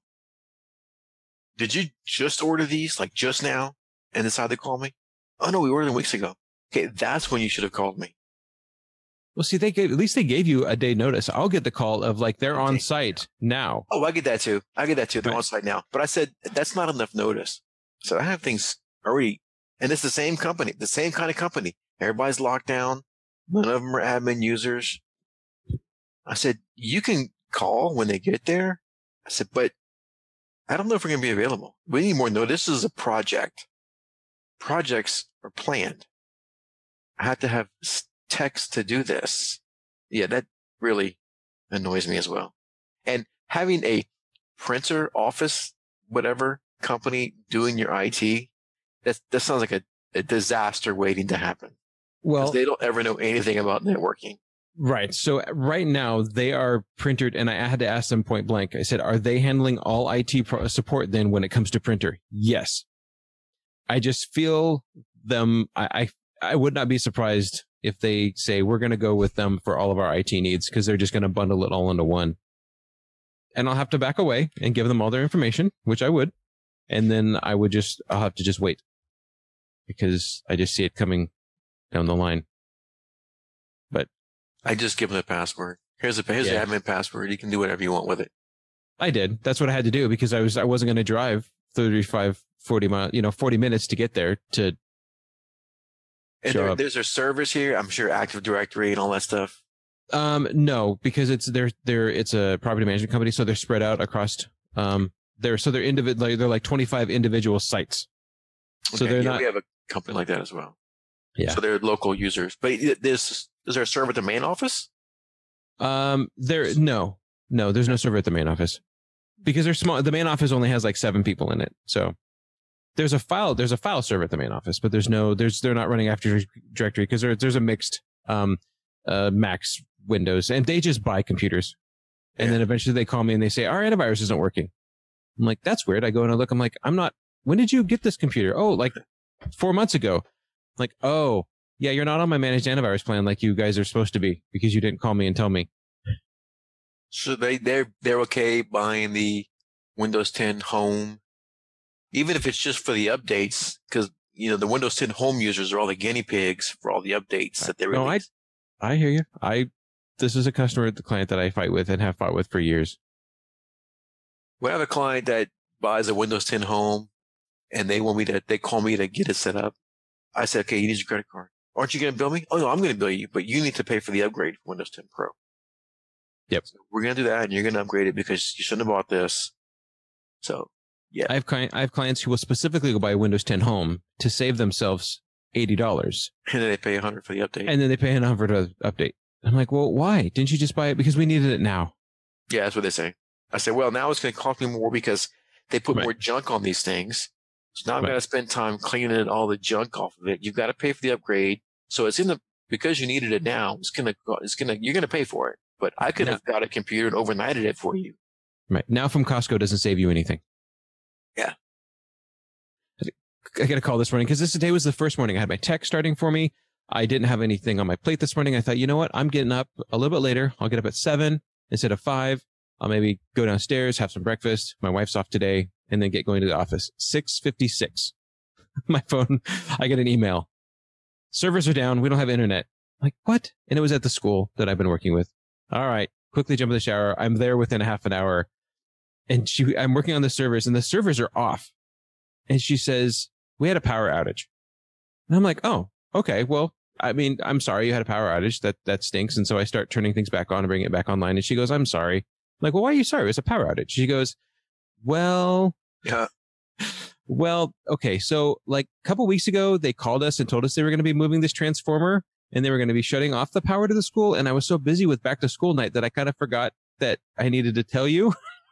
Did you just order these, like just now, and decide to call me? Oh, no, we ordered them weeks ago. Okay, that's when you should have called me. Well, see, at least they gave you a day notice. I'll get the call of like they're on Okay. site now. Oh, I get that too. They're Right. on site now. But I said, that's not enough notice. So I have things already, and it's the same company, the same kind of company. Everybody's locked down. None of them are admin users. I said, you can call when they get there. I said, but I don't know if we're going to be available. We need more notice. This is a project. Projects are planned. I have to have text to do this. Yeah, that really annoys me as well. And having a printer, office, whatever company doing your IT, that sounds like a disaster waiting to happen. Well, They don't ever know anything about networking. right. So right now they are printered, and I had to ask them point blank. I said, are they handling all IT support then when it comes to printer? Yes. I just feel them. I would not be surprised if they say we're going to go with them for all of our IT needs because they're just going to bundle it all into one. And I'll have to back away and give them all their information, which I would. And then I'll have to just wait because I just see it coming down the line. But I just give them the password. Here's the admin password. You can do whatever you want with it. I did. That's what I had to do because I wasn't going to drive 35, 40 miles, 40 minutes to get there to show up. There's their servers here. I'm sure Active Directory and all that stuff. No, because it's a property management company, so they're spread out across. They're like 25 individual sites. So Okay, they're yeah, not. we have a company like that as well. Yeah. So they're local users. But is there a server at the main office? There's no server at the main office because they're small. The main office only has like 7 people in it. So there's a file server at the main office, but they're not running Active Directory because there's a mixed Macs, Windows, and they just buy computers. And then eventually they call me and they say, our antivirus isn't working. I'm like, that's weird. I go and I look, I'm like, when did you get this computer? Oh, like 4 months ago. I'm like, oh, yeah, you're not on my managed antivirus plan like you guys are supposed to be because you didn't call me and tell me. So they're okay buying the Windows 10 Home, even if it's just for the updates, because the Windows 10 Home users are all the guinea pigs for all the updates that they release. I hear you. This is a customer, the client that I fight with and have fought with for years. When I have a client that buys a Windows 10 Home and they call me to get it set up, I said, okay, you need your credit card. Aren't you going to bill me? Oh no, I'm going to bill you, but you need to pay for the upgrade for Windows 10 Pro. Yep. So we're going to do that and you're going to upgrade it because you shouldn't have bought this. So yeah. I have clients who will specifically go buy a Windows 10 Home to save themselves $80. And then they pay $100 for the update. And then they pay $100 for the update. I'm like, well, why? Didn't you just buy it? Because we needed it now. Yeah, that's what they say. I said, well, now it's going to cost me more because they put more junk on these things. So now I've got to spend time cleaning all the junk off of it. You've got to pay for the upgrade. So it's because you needed it now, you're going to pay for it. But I could have got a computer and overnighted it for you. Right. Now from Costco doesn't save you anything. Yeah. I got a call this morning because today was the first morning I had my tech starting for me. I didn't have anything on my plate this morning. I thought, you know what? I'm getting up a little bit later. I'll get up at 7 instead of 5. I'll maybe go downstairs, have some breakfast. My wife's off today, and then get going to the office. 6:56. My phone, I get an email. Servers are down. We don't have internet. I'm like, what? And it was at the school that I've been working with. All right. Quickly jump in the shower. I'm there within a half an hour. And I'm working on the servers, and the servers are off. And she says, we had a power outage. And I'm like, oh, okay. Well, I mean, I'm sorry you had a power outage. That stinks. And so I start turning things back on and bringing it back online. And she goes, I'm sorry. I'm like, well, why are you sorry? It was a power outage. She goes, well, okay. So like a couple weeks ago, they called us and told us they were going to be moving this transformer and they were going to be shutting off the power to the school. And I was so busy with back to school night that I kind of forgot that I needed to tell you.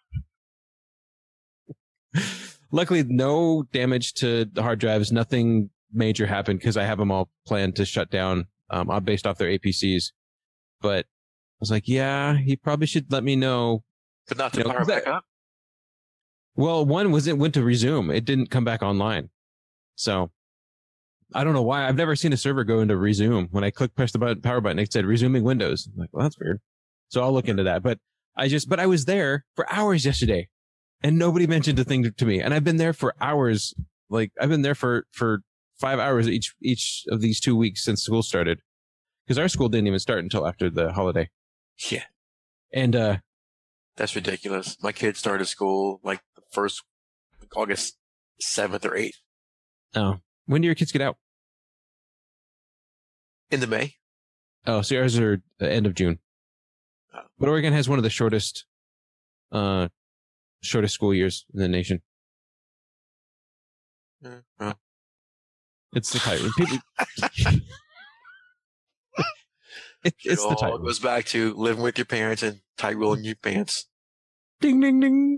Luckily, no damage to the hard drives. Nothing major happened because I have them all planned to shut down based off their APCs. But I was like, yeah, he probably should let me know. But not to power back up? Well, one went to resume. It didn't come back online. So I don't know why. I've never seen a server go into resume. When I press the power button, it said resuming Windows. I'm like, well, that's weird. So I'll look into that. But I was there for hours yesterday and nobody mentioned a thing to me. And I've been there for hours. Like I've been there for 5 hours each of these 2 weeks since school started, because our school didn't even start until after the holiday. Yeah. And that's ridiculous. My kids started school like the first August 7th or 8th. Oh, when do your kids get out? Into May. Oh, so yours are the end of June. Oh. But Oregon has one of the shortest school years in the nation. Well. It's the type. People, it's the type. It goes back to living with your parents and tight rolling your pants. Ding, ding, ding.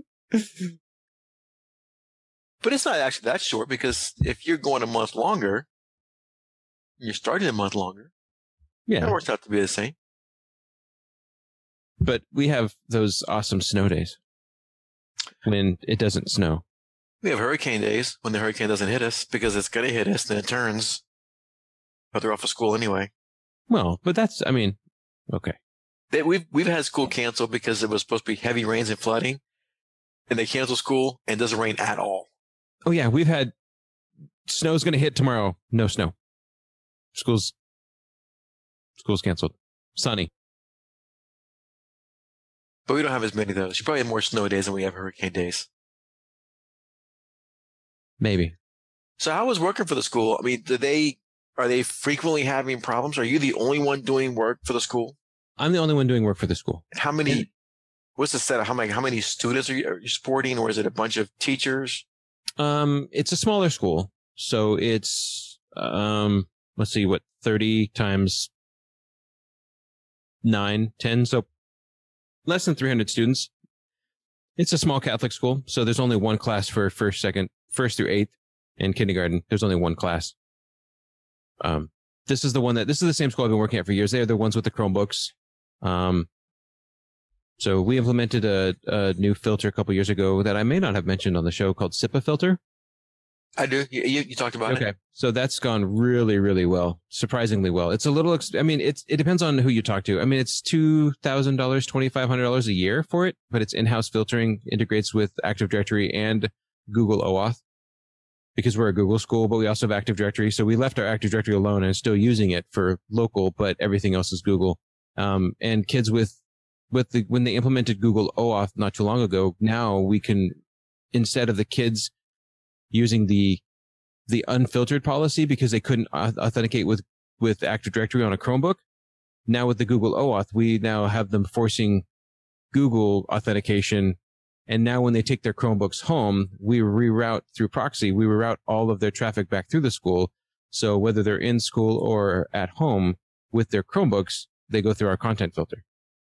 But it's not actually that short, because if you're going a month longer, you're starting a month longer, Yeah. it works out to be the same. But we have those awesome snow days when it doesn't snow. We have hurricane days when the hurricane doesn't hit us, because it's going to hit us, then it turns. But they're off of school anyway. Well, but that's, I mean, okay. We've had school canceled because it was supposed to be heavy rains and flooding, and they canceled school and it doesn't rain at all. Oh yeah, we've had snow's going to hit tomorrow. No snow. School's canceled. Sunny. But we don't have as many of those. You probably have more snow days than we have hurricane days. Maybe. So how was working for the school? I mean, are they frequently having problems? Are you the only one doing work for the school? I'm the only one doing work for the school. How many? What's the setup? How many students are you supporting, or is it a bunch of teachers? It's a smaller school, so it's let's see, 30 times 9, 10, so less than 300 students. It's a small Catholic school, so there's only one class for first through 8th, and kindergarten. There's only one class. This is the same school I've been working at for years. They're the ones with the Chromebooks. So we implemented a new filter a couple years ago that I may not have mentioned on the show called SIPA filter. I do. You talked about it. Okay. So that's gone really, really well. Surprisingly well. It's a little, it depends on who you talk to. I mean, it's $2,000, $2,500 a year for it, but it's in-house filtering, integrates with Active Directory and Google OAuth, because we're a Google school, but we also have Active Directory. So we left our Active Directory alone and still using it for local, but everything else is Google. And kids when they implemented Google OAuth not too long ago, now we can, instead of the kids using the unfiltered policy because they couldn't authenticate with Active Directory on a Chromebook, now with the Google OAuth, we now have them forcing Google authentication. And now when they take their Chromebooks home, we reroute through proxy. We reroute all of their traffic back through the school. So whether they're in school or at home with their Chromebooks, they go through our content filter.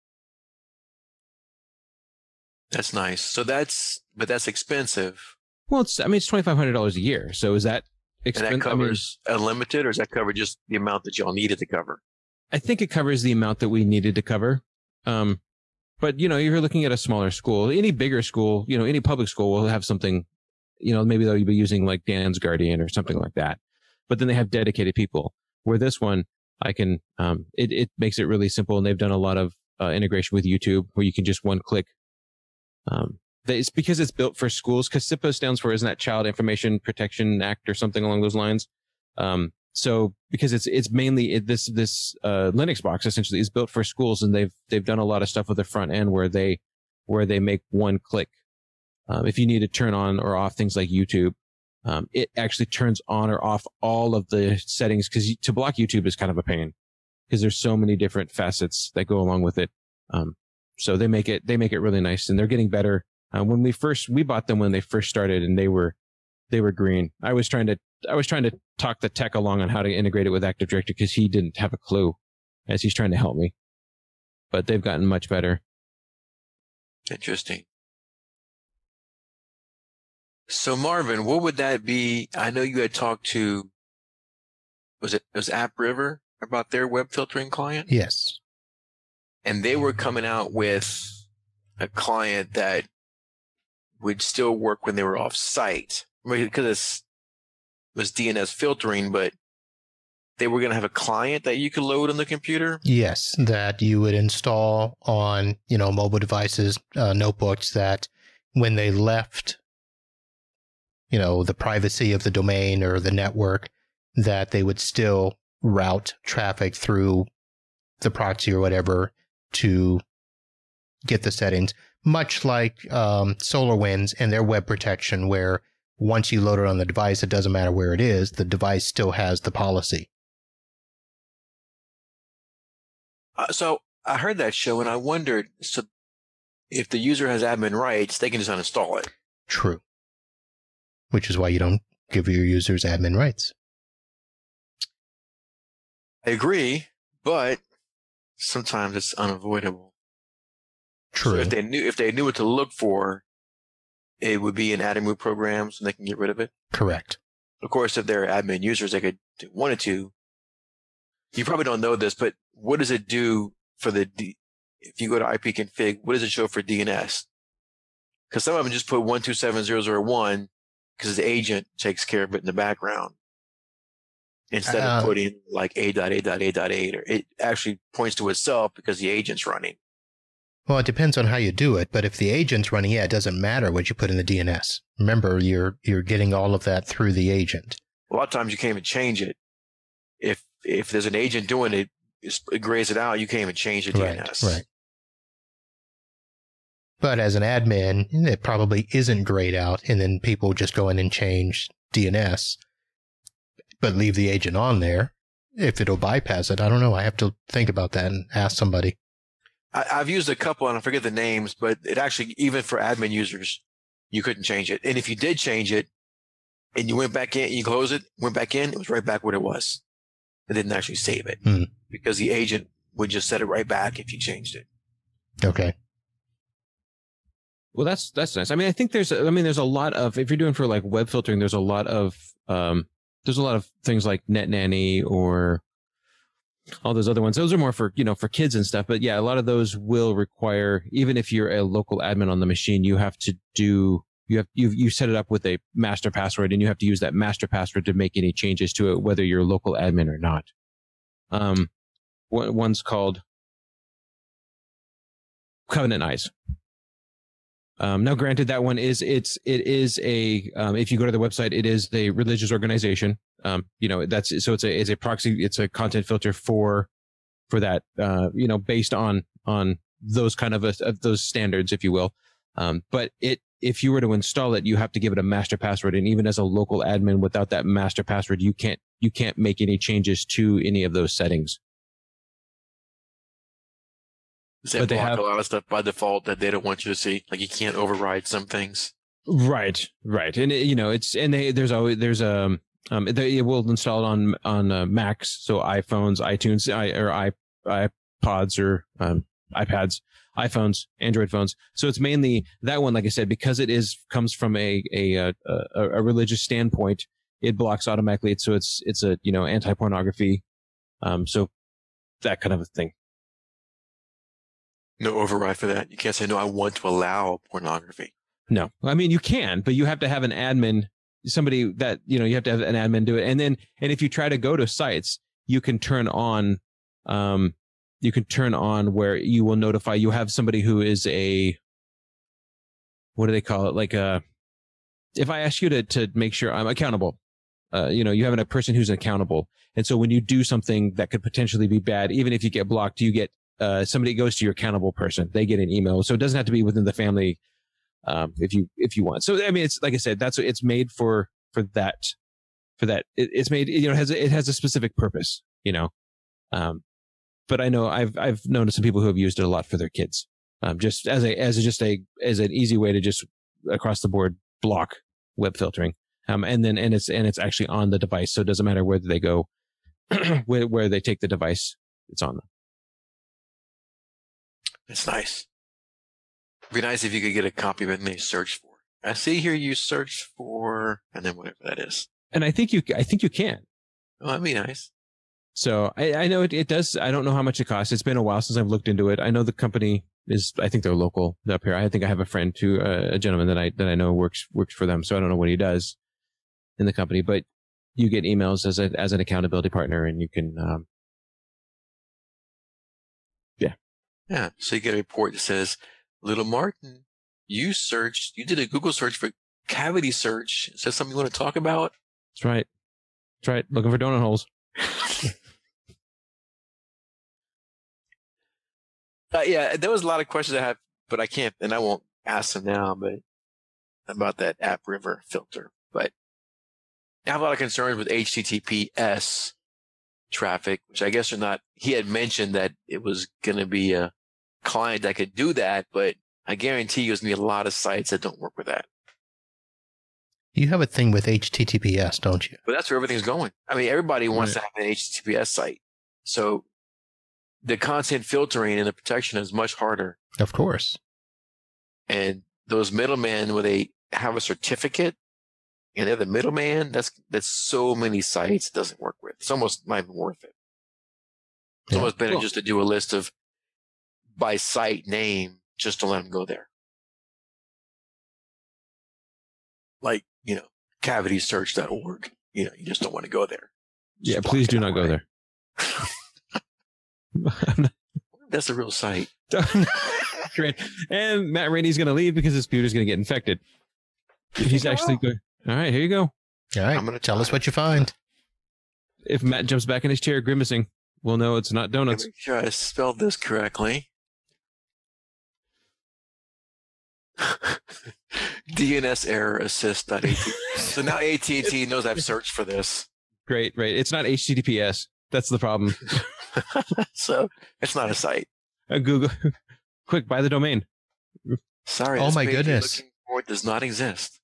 That's nice. But that's expensive. Well, it's $2,500 a year. So is that expensive? And that covers unlimited, or does that cover just the amount that y'all needed to cover? I think it covers the amount that we needed to cover. But you're looking at a smaller school, any bigger school, any public school will have something, maybe they'll be using like Dan's Guardian or something like that. But then they have dedicated people. Where this one, I can, it makes it really simple. And they've done a lot of integration with YouTube where you can just one click. It's because it's built for schools, because SIPA stands for, isn't that Child Information Protection Act or something along those lines? So because it's mainly this Linux box essentially is built for schools, and they've done a lot of stuff with the front end where they make one click. If you need to turn on or off things like YouTube, it actually turns on or off all of the settings, because to block YouTube is kind of a pain because there's so many different facets that go along with it. So they make it really nice, and they're getting better. When we bought them when they first started, and they were green. I was trying to talk the tech along on how to integrate it with Active Directory because he didn't have a clue as he's trying to help me. But they've gotten much better. Interesting. So Marvin, what would that be? I know you had talked to, it was AppRiver about their web filtering client? Yes. And they were coming out with a client that would still work when they were off site, because it was DNS filtering, but they were going to have a client that you could load on the computer? Yes, that you would install on, mobile devices, notebooks, that when they left, the privacy of the domain or the network, that they would still route traffic through the proxy or whatever to get the settings, much like SolarWinds and their web protection, where once you load it on the device, it doesn't matter where it is, the device still has the policy. So I heard that show and I wondered, so if the user has admin rights, they can just uninstall it. True. Which is why you don't give your users admin rights. I agree, but sometimes it's unavoidable. True. So if they knew what to look for, it would be in add and remove programs and they can get rid of it. Correct. Of course, if they're admin users, they could wanted to. You probably don't know this, but what does it do for if you go to ipconfig, what does it show for DNS? Because some of them just put 127.0.0.1 because the agent takes care of it in the background. Instead of putting like 8.8.8.8, or it actually points to itself because the agent's running. Well, it depends on how you do it, but if the agent's running, it doesn't matter what you put in the DNS. Remember, you're getting all of that through the agent. A lot of times you can't even change it. If there's an agent doing it, it grays it out, you can't even change the DNS. Right. But as an admin, it probably isn't grayed out, and then people just go in and change DNS, but leave the agent on there. If it'll bypass it, I don't know. I have to think about that and ask somebody. I've used a couple, and I forget the names, but it actually, even for admin users, you couldn't change it. And if you did change it, and you went back in, you close it, went back in, it was right back what it was. It didn't actually save it because the agent would just set it right back if you changed it. Okay. Well, that's nice. I mean, I think there's a lot of, if you're doing for like web filtering, there's a lot of things like NetNanny or all those other ones. Those are more for kids and stuff. But yeah, a lot of those will require, even if you're a local admin on the machine, you have to you set it up with a master password, and you have to use that master password to make any changes to it, whether you're a local admin or not. One's called Covenant Eyes. Now, granted, that one is if you go to the website, it is a religious organization. It's a proxy, it's a content filter for that. Based on those kind of those standards, if you will. But if you were to install it, you have to give it a master password, and even as a local admin, without that master password, you can't make any changes to any of those settings. But they have a lot of stuff by default that they don't want you to see. Like you can't override some things. Right. And it will install it on Macs, so iPhones, iTunes, iPods or iPads, iPhones, Android phones. So it's mainly that one. Like I said, because it comes from a religious standpoint, it blocks automatically. So it's a anti-pornography. So that kind of a thing. No override for that. You can't say, no, I want to allow pornography. No. I mean, you can, but you have to have an admin, somebody that, you have to have an admin do it. And if you try to go to sites, you can turn on where you will notify, you have somebody who is what do they call it? Like, if I ask you to make sure I'm accountable, you have a person who's accountable. And so when you do something that could potentially be bad, even if you get blocked, you get, somebody goes to your accountable person. They get an email. So it doesn't have to be within the family. If you want. So, I mean, it's like I said, it's made for that. It's made, it has a specific purpose, but I know I've known some people who have used it a lot for their kids, just as an easy way to just across the board block web filtering. And it's actually on the device. So it doesn't matter whether they go, where they take the device, it's on them. It's nice. It'd be nice if you could get a copy of it and they search for it. I see here you search for, and then whatever that is. And I think you can. Oh, that'd be nice. So I know it does. I don't know how much it costs. It's been a while since I've looked into it. I know the company I think they're local up here. I think I have a friend a gentleman that I know works for them. So I don't know what he does in the company, but you get emails as an accountability partner, and you can, Yeah. So you get a report that says, Little Martin, you did a Google search for cavity search. Is that something you want to talk about? That's right. That's right. Looking for donut holes. Yeah, there was a lot of questions I have, but I can't, and I won't ask them now, but about that AppRiver filter. But I have a lot of concerns with HTTPS traffic, which I guess are not. He had mentioned that it was going to be a client that could do that, but I guarantee you there's going to be a lot of sites that don't work with that. You have a thing with HTTPS, don't you? But that's where everything's going. I mean, everybody wants to have an HTTPS site. So the content filtering and the protection is much harder. Of course. And those middlemen, where they have a certificate and they're the middleman, that's so many sites it doesn't work with. It's almost not even worth it. It's almost better just to do a list of by site name just to let them go there. Like, cavitysearch.org. You just don't want to go there. Yeah, please do not go there. That's a real site. Great. And Matt Rainey's going to leave because his computer's going to get infected. He's actually good. All right, here you go. All right, I'm gonna tell us what you find. If Matt jumps back in his chair grimacing, we'll know it's not donuts. Make sure I spelled this correctly. DNS error assist.at. So now AT&T knows I've searched for this. Great, right. It's not HTTPS. That's the problem. So it's not a site. Google, quick, buy the domain. Sorry. Oh my goodness. It does not exist.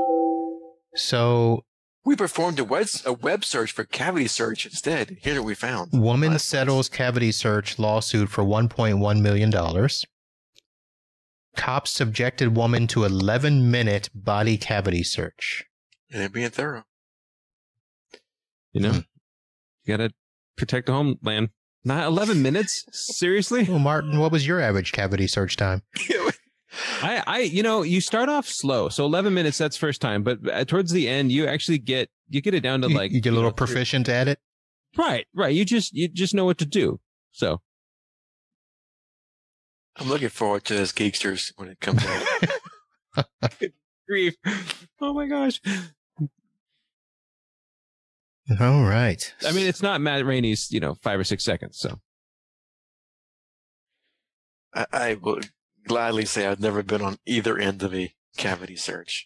So we performed a web search for cavity search instead. Here's what we found. Woman settles cavity search lawsuit for $1.1 million. Cops subjected woman to 11-minute body cavity search. And they're being thorough. You got to protect the homeland. Not 11 minutes? Seriously? Well, Martin, what was your average cavity search time? You start off slow. So 11 minutes, that's first time. But towards the end, you actually get it down to you get a little proficient at it. Right. You just know what to do. So I'm looking forward to this Geeksters when it comes out. Grief. Oh my gosh. All right. I mean, it's not Matt Rainey's, 5 or 6 seconds. So I would gladly say I've never been on either end of a cavity search.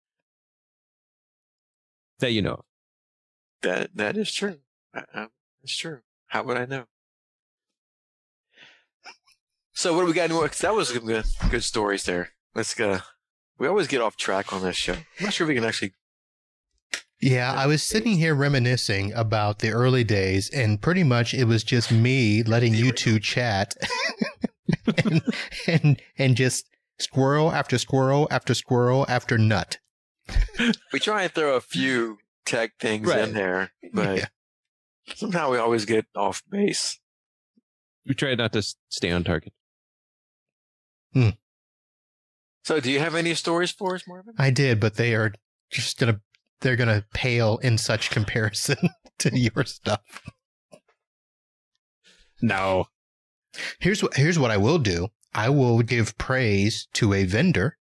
That you know. That is true. It's true. How would I know? So what do we got anymore? 'Cause that was good stories there. Let's go. We always get off track on this show. I'm not sure if we can actually. Yeah, I was sitting here reminiscing about the early days, and pretty much it was just me letting you two chat and just squirrel after squirrel after squirrel after nut. We try and throw a few tech things in there, but somehow we always get off base. We try not to stay on target. So do you have any stories for us, Marvin? I did, but they are just they're gonna pale in such comparison to your stuff. No. Here's what I will do. I will give praise to a vendor.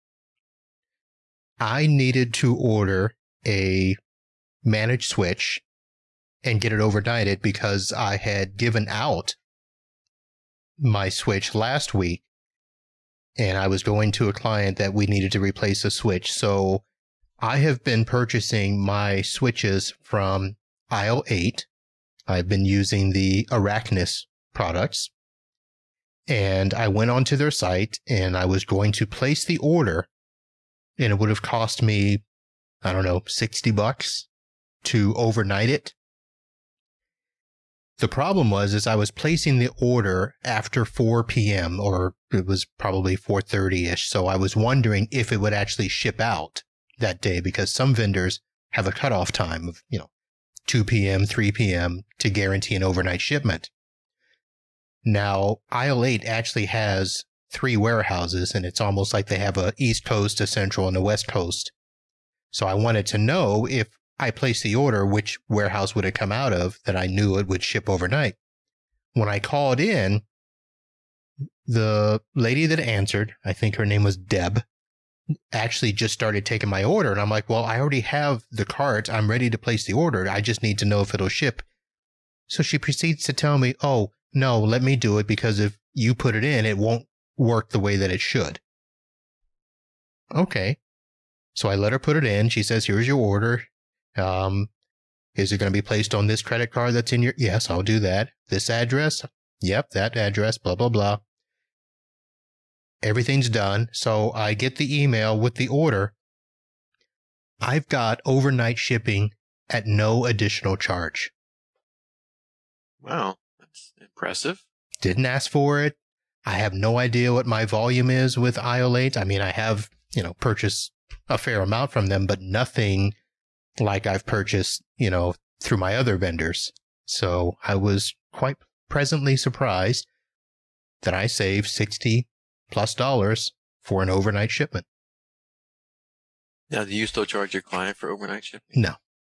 I needed to order a managed switch and get it overnighted because I had given out my switch last week, and I was going to a client that we needed to replace a switch. So I have been purchasing my switches from Aisle 8. I've been using the Arachnus products. And I went onto their site and I was going to place the order, and it would have cost me, I don't know, $60 to overnight it. The problem was I was placing the order after 4 p.m. or it was probably 4:30-ish. So I was wondering if it would actually ship out that day, because some vendors have a cutoff time of, 2 p.m., 3 p.m. to guarantee an overnight shipment. Now, Aisle 8 actually has 3 warehouses, and it's almost like they have a East Coast, a Central, and a West Coast. So I wanted to know if I placed the order, which warehouse would it come out of that I knew it would ship overnight. When I called in, the lady that answered, I think her name was Deb, actually just started taking my order. And I'm like, well, I already have the cart. I'm ready to place the order. I just need to know if it'll ship. So she proceeds to tell me, oh, no, let me do it because if you put it in, it won't work the way that it should. Okay. So I let her put it in. She says, here's your order. Is it going to be placed on this credit card that's in your... Yes, I'll do that. This address? Yep, that address, blah, blah, blah. Everything's done. So I get the email with the order. I've got overnight shipping at no additional charge. Wow, that's impressive. Didn't ask for it. I have no idea what my volume is with IO8. I mean, I have, purchased a fair amount from them, but nothing like I've purchased, through my other vendors. So I was quite pleasantly surprised that I saved $60+ for an overnight shipment. Now, do you still charge your client for overnight shipping? No.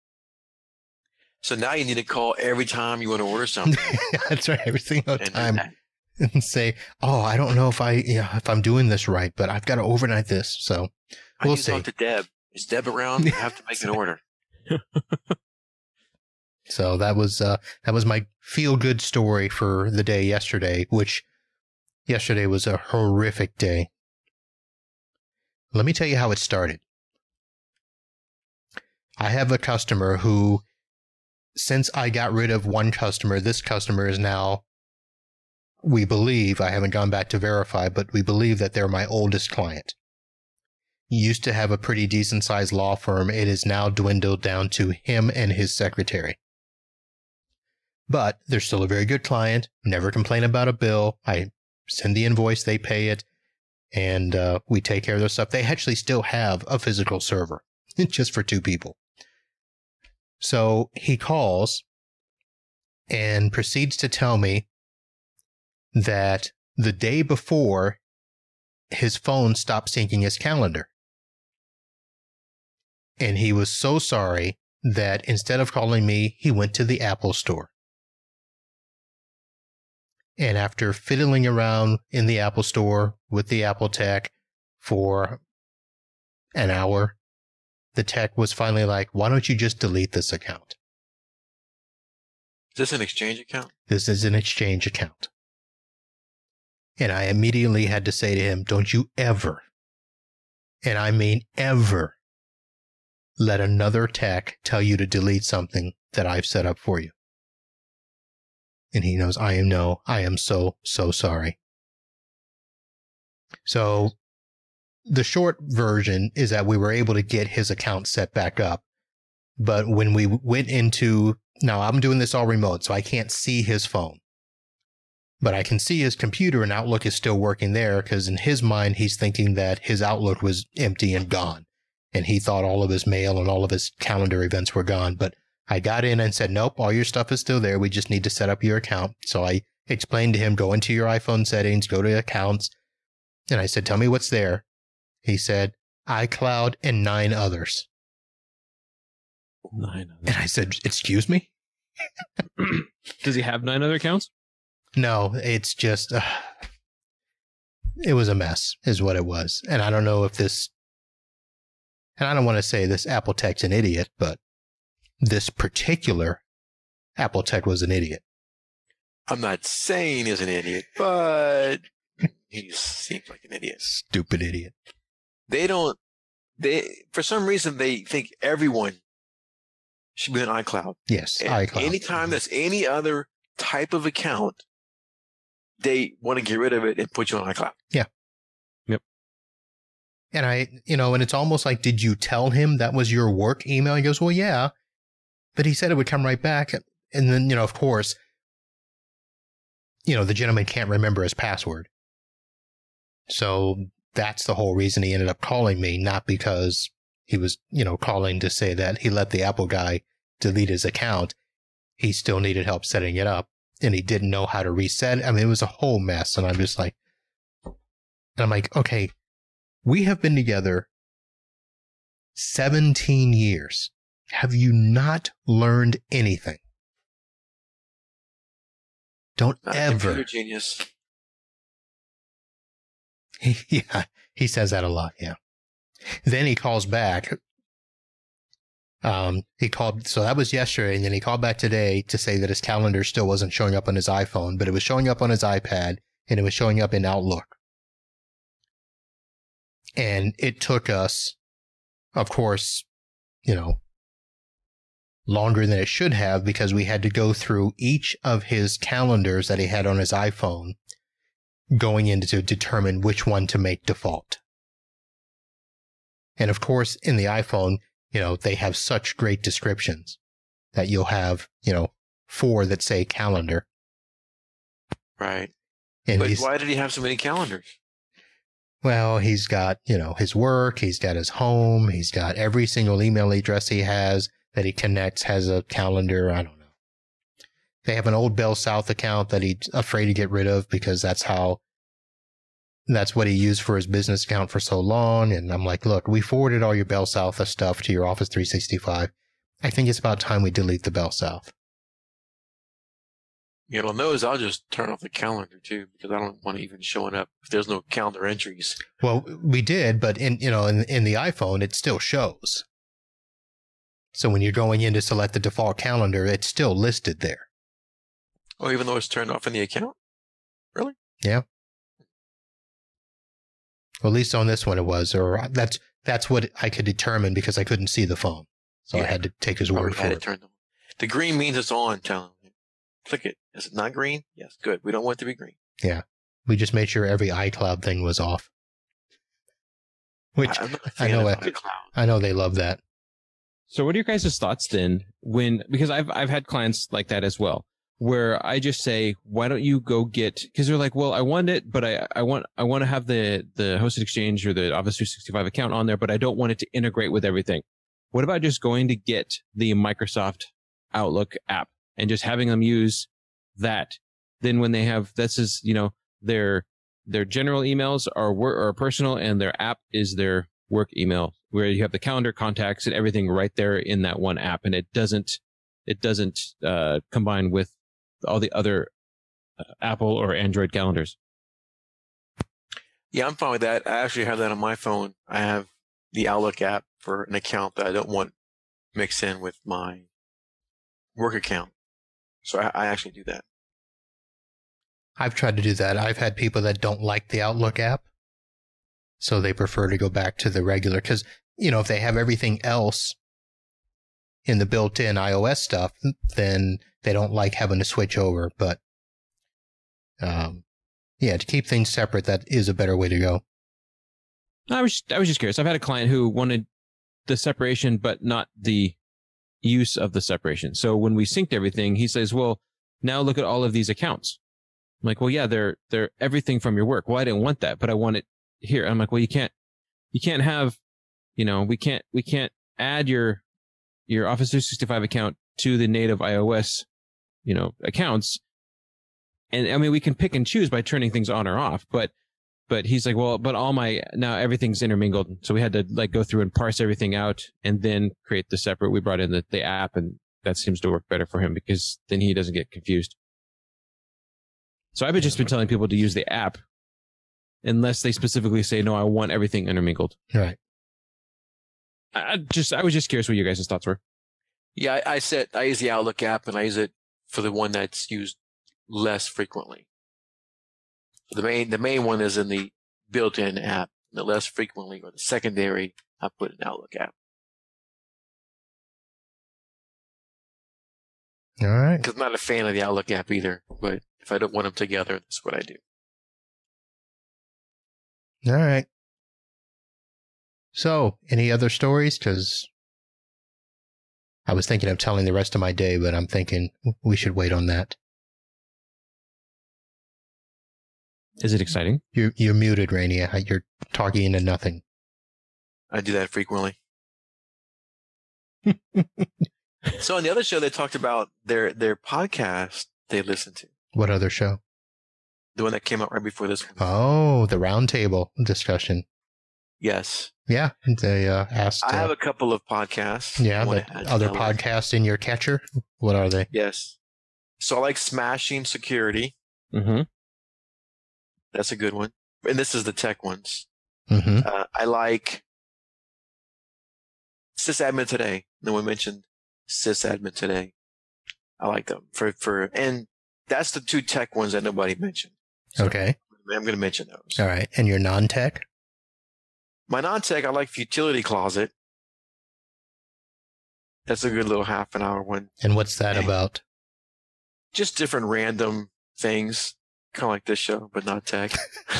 So now you need to call every time you want to order something. That's right. Every single time. And say, oh, I don't know if I'm doing this right, but I've got to overnight this. So we'll see. Talk to Deb. Is Deb around? I have to make an order. So that was my feel-good story for the day yesterday, which yesterday was a horrific day. Let me tell you how it started. I have a customer who, since I got rid of one customer, this customer is now, we believe, I haven't gone back to verify, but we believe that they're my oldest client. Used to have a pretty decent sized law firm. It is now dwindled down to him and his secretary. But they're still a very good client. Never complain about a bill. I send the invoice, they pay it, and we take care of their stuff. They actually still have a physical server, just for 2 people. So he calls and proceeds to tell me that the day before, his phone stopped syncing his calendar. And he was so sorry that instead of calling me, he went to the Apple store. And after fiddling around in the Apple store with the Apple tech for an hour, the tech was finally like, why don't you just delete this account? Is this an exchange account? This is an exchange account. And I immediately had to say to him, don't you ever, and I mean ever, let another tech tell you to delete something that I've set up for you. And he knows I am so sorry. So the short version is that we were able to get his account set back up. But when we went now I'm doing this all remote, so I can't see his phone. But I can see his computer and Outlook is still working there because in his mind, he's thinking that his Outlook was empty and gone. And he thought all of his mail and all of his calendar events were gone. But I got in and said, nope, all your stuff is still there. We just need to set up your account. So I explained to him, go into your iPhone settings, go to accounts. And I said, tell me what's there. He said, iCloud and 9 others. 9 others. And I said, excuse me? Does he have 9 other accounts? No, it's just, it was a mess is what it was. And I don't know if and I don't want to say this Apple tech's an idiot, but this particular Apple tech was an idiot. I'm not saying he's an idiot, but he seems like an idiot. Stupid idiot. For some reason, they think everyone should be on iCloud. Yes, and iCloud. Anytime there's any other type of account, they want to get rid of it and put you on iCloud. Yeah. Yep. And and it's almost like, did you tell him that was your work email? He goes, well, yeah. But he said it would come right back. And then, of course, the gentleman can't remember his password. So that's the whole reason he ended up calling me, not because he was, calling to say that he let the Apple guy delete his account. He still needed help setting it up. And he didn't know how to reset it. I mean, it was a whole mess. And I'm like, okay, we have been together 17 years. Have you not learned anything? Don't Not ever. a computer genius. Yeah, he says that a lot. Yeah. Then he calls back. He called, so that was yesterday, and then he called back today to say that his calendar still wasn't showing up on his iPhone, but it was showing up on his iPad, and it was showing up in Outlook. And it took us, of course, longer than it should have, because we had to go through each of his calendars that he had on his iPhone, going in to determine which one to make default. And of course, in the iPhone, they have such great descriptions that you'll have, 4 that say calendar. Right. And but why did he have so many calendars? Well, he's got, his work, he's got his home, he's got every single email address he has that he connects has a calendar. I don't know. They have an old Bell South account that he's afraid to get rid of because that's what he used for his business account for so long. And I'm like, look, we forwarded all your Bell South stuff to your Office 365. I think it's about time we delete the Bell South. On those, I'll just turn off the calendar too, because I don't want it even showing up if there's no calendar entries. Well, we did, but in the iPhone, it still shows. So when you're going in to select the default calendar, it's still listed there. Oh, even though it's turned off in the account? Really? Yeah. Well, at least on this one it was, or that's what I could determine because I couldn't see the phone. So I had to take his word for it. The green means it's on, tell him. Click it. Is it not green? Yes, good. We don't want it to be green. Yeah. We just made sure every iCloud thing was off. Which I know they love that. So what are your guys' thoughts then because I've had clients like that as well, where I just say, why don't you go get, because they're like, well, I want it, but I want to have the hosted exchange or the Office 365 account on there, but I don't want it to integrate with everything. What about just going to get the Microsoft Outlook app and just having them use that? Then when they have, their general emails are personal, and their app is their work email, where you have the calendar, contacts, and everything right there in that one app, and it doesn't combine with all the other Apple or Android calendars. Yeah, I'm fine with that. I actually have that on my phone. I have the Outlook app for an account that I don't want mixed in with my work account. So I actually do that. I've tried to do that. I've had people that don't like the Outlook app, so they prefer to go back to the regular. Because, if they have everything else in the built-in iOS stuff, then they don't like having to switch over. But, to keep things separate, that is a better way to go. I was just curious. I've had a client who wanted the separation, but not the use of the separation. So when we synced everything, he says, well, now look at all of these accounts. I'm like, well, yeah, they're everything from your work. Well, I didn't want that, but I want it here. I'm like, well, you can't have, we can't add your Office 365 account to the native iOS, accounts. And I mean, we can pick and choose by turning things on or off, but he's like, well, but now everything's intermingled. So we had to go through and parse everything out and then create the separate. We brought in the app, and that seems to work better for him because then he doesn't get confused. So I've just been telling people to use the app unless they specifically say, no, I want everything intermingled. Right. I was just curious what your guys' thoughts were. Yeah, I use the Outlook app, and I use it for the one that's used less frequently. The main one is in the built-in app. The less frequently, or the secondary, I put an Outlook app. All right. Because I'm not a fan of the Outlook app either, but if I don't want them together, that's what I do. All right. So, any other stories? Because I was thinking of telling the rest of my day, but I'm thinking we should wait on that. Is it exciting? You're muted, Rainy. You're talking into nothing. I do that frequently. So on the other show, they talked about their podcast they listened to. What other show? The one that came out right before this one. Oh, the roundtable discussion. Yes. Yeah, they asked. I have a couple of podcasts. Yeah, but other podcasts in your catcher? What are they? Yes. So I like Smashing Security. Mm-hmm. That's a good one. And this is the tech ones. Mm-hmm. I like Sysadmin Today. No one mentioned Sysadmin Today. I like them and that's the 2 tech ones that nobody mentioned. So Okay. I'm going to mention those. All right. And your non-tech? My non-tech, I like Futility Closet. That's a good little half an hour one. And what's that about? Just different random things, kind of like this show, but not tech.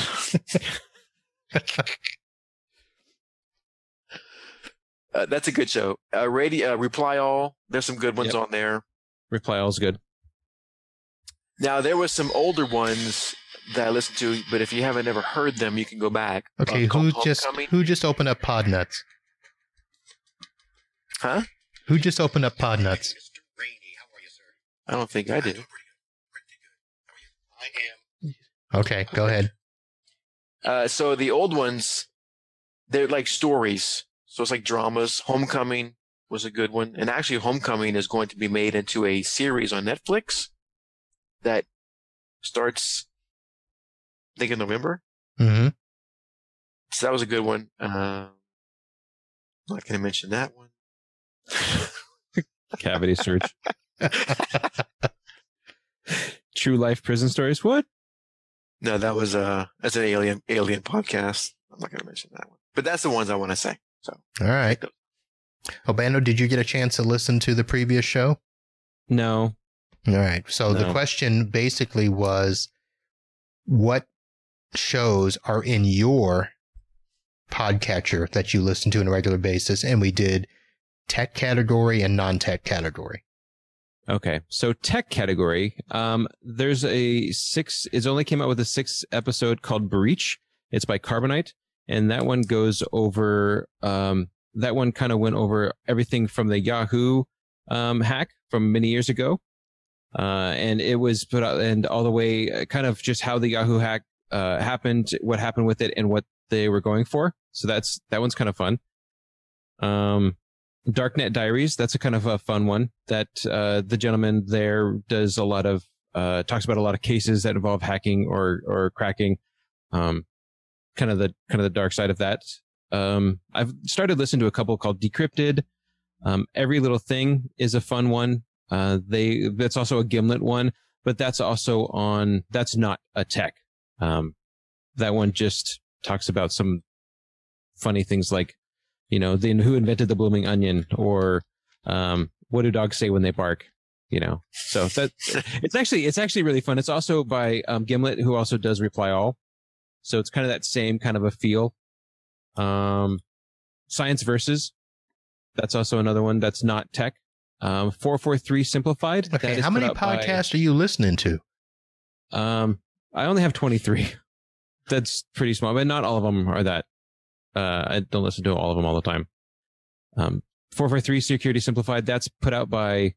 That's a good show. Reply All. There's some good ones on there. Reply All is good. Now there was some older ones that I listened to, but if you haven't ever heard them, you can go back. Okay, who just opened up Podnuts? Huh? Who just opened up Podnuts? I don't think I did. Okay, go ahead. So the old ones, they're like stories. So it's like dramas. Homecoming was a good one. And actually, Homecoming is going to be made into a series on Netflix that starts, I think, in November. Mm-hmm. So that was a good one. I'm not going to mention that one. Cavity Search. True Life Prison Stories. What? No, that was that's an alien podcast. I'm not going to mention that one. But that's the ones I want to say. So all right. Obando, did you get a chance to listen to the previous show? No. All right. So the question basically was, what shows are in your podcatcher that you listen to on a regular basis? And we did tech category and non-tech category. Okay. So tech category, there's it only came out with a 6 episode called Breach. It's by Carbonite. And that one goes over, that one kind of went over everything from the Yahoo hack from many years ago. And it was put out and all the way kind of just how the Yahoo hack happened, what happened with it, and what they were going for. So that one's kind of fun. Darknet Diaries, that's a kind of a fun one that the gentleman there does a lot of talks about a lot of cases that involve hacking or cracking. Kind of the dark side of that. I've started listening to a couple called Decrypted. Every Little Thing is a fun one. That's also a Gimlet one, but that's not a tech. That one just talks about some funny things like, who invented the blooming onion, or what do dogs say when they bark? So that it's actually really fun. It's also by Gimlet, who also does Reply All. So it's kind of that same kind of a feel. Science Versus, that's also another one that's not tech. 443 Simplified. Okay, how many podcasts are you listening to? I only have 23. That's pretty small, but not all of them are that. I don't listen to all of them all the time. 443 Security Simplified, that's put out by,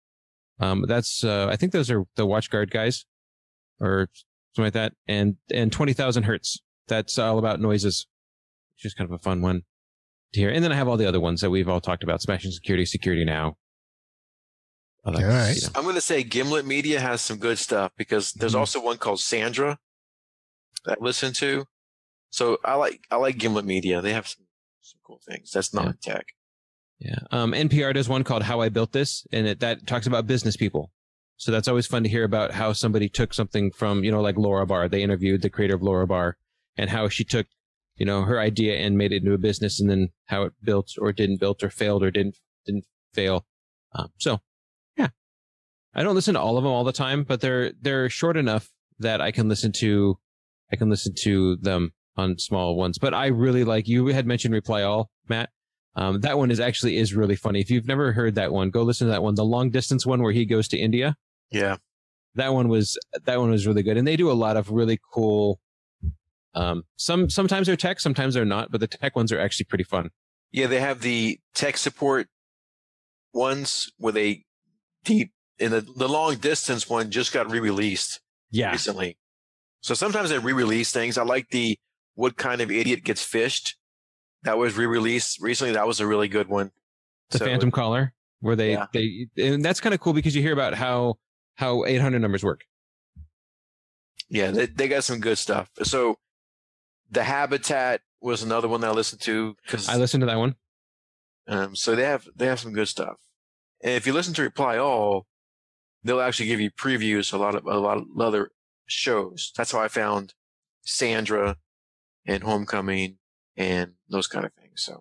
I think those are the WatchGuard guys or something like that. And 20,000 Hertz, that's all about noises. It's just kind of a fun one to hear. And then I have all the other ones that we've all talked about: Smashing Security, Security Now. All right. I'm going to say Gimlet Media has some good stuff, because there's also one called Sandra that I listen to. So I like Gimlet Media. They have some cool things. That's not tech. Yeah. NPR does one called How I Built This, and that talks about business people. So that's always fun to hear about how somebody took something from, like Laura Barr. They interviewed the creator of Laura Barr, and how she took, her idea and made it into a business, and then how it built or didn't build or failed or didn't fail. So yeah, I don't listen to all of them all the time, but they're short enough that I can listen to them on small ones. But I really like, you had mentioned Reply All, Matt. That one is really funny. If you've never heard that one, go listen to that one. The long distance one where he goes to India. Yeah. That one was really good. And they do a lot of really cool, sometimes they're tech, sometimes they're not, but the tech ones are actually pretty fun. Yeah. They have the tech support ones where the long distance one just got re-released recently. So sometimes they re-release things. I like the What Kind of Idiot Gets Fished. That was re-released recently. That was a really good one. The Phantom Caller, where they and that's kind of cool because you hear about how 800 numbers work. Yeah, they got some good stuff. So The Habitat was another one that I listened to. I listened to that one. So they have some good stuff. And if you listen to Reply All, they'll actually give you previews of a lot of other shows. That's how I found Sandra and Homecoming and those kind of things. So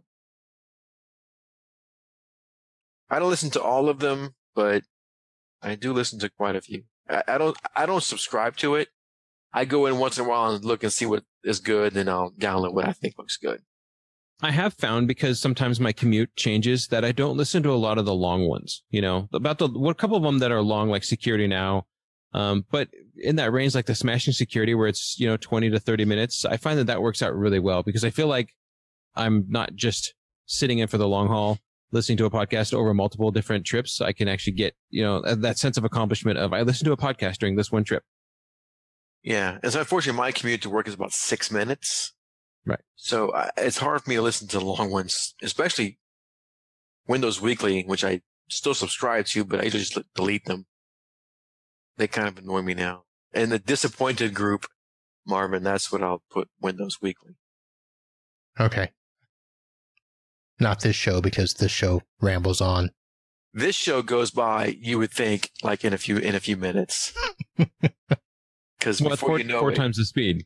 I don't listen to all of them, but I do listen to quite a few. I don't subscribe to it. I go in once in a while and look and see what is good, and I'll download what I think looks good. I have found, because sometimes my commute changes, that I don't listen to a lot of the long ones. You know, about a couple of them that are long, like Security Now. But in that range, like the Smashing Security, where it's 20 to 30 minutes, I find that works out really well, because I feel like I'm not just sitting in for the long haul, listening to a podcast over multiple different trips. I can actually get that sense of accomplishment of I listened to a podcast during this one trip. Yeah, and so unfortunately, my commute to work is about 6 minutes. Right. So it's hard for me to listen to the long ones, especially Windows Weekly, which I still subscribe to, but I usually just delete them. They kind of annoy me now. And the disappointed group, Marvin, that's what I'll put Windows Weekly. Okay. Not this show, because this show rambles on. This show goes by, you would think, like in a few minutes. Because before you know four it, times the speed.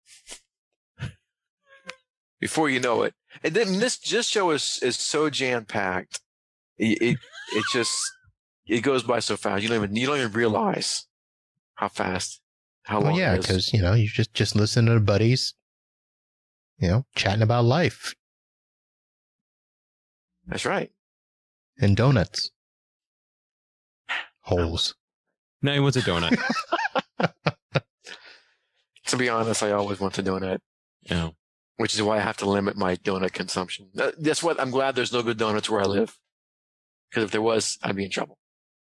Before you know it, and then this show is so jam packed. It goes by so fast. You don't even realize how fast, how long. Well, yeah, it is. because you just listen to the buddies, chatting about life That's right. and donuts, holes. Now he wants a donut. To be honest, I always want to donut. Yeah. Which is why I have to limit my donut consumption. That's what I'm glad there's no good donuts where I live. Because if there was, I'd be in trouble.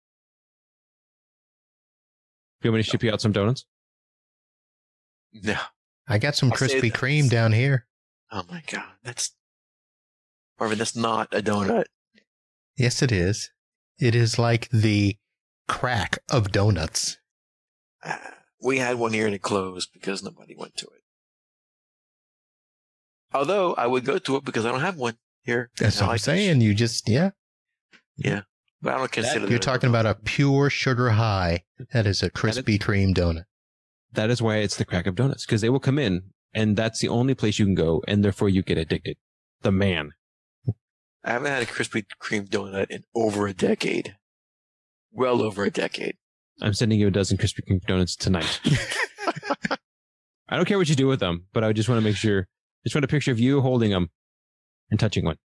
You want me to ship you out some donuts? No. I got some I'll say Krispy this. Kreme down here. Oh my God. Marvin, that's not a donut. Yes, it is. It is like the crack of donuts. We had one here and it closed because nobody went to it. Although I would go to it because I don't have one here. That's what I'm saying. You just, Yeah. But I don't consider You're talking about a pure sugar high. That is a Krispy Kreme donut. That is why it's the crack of donuts, because they will come in, and that's the only place you can go, and therefore you get addicted. The man. I haven't had a Krispy Kreme donut in over a decade. Well over a decade. I'm sending you a dozen Krispy Kreme donuts tonight. I don't care what you do with them, but I just want to make sure. Just want a picture of you holding them and touching one.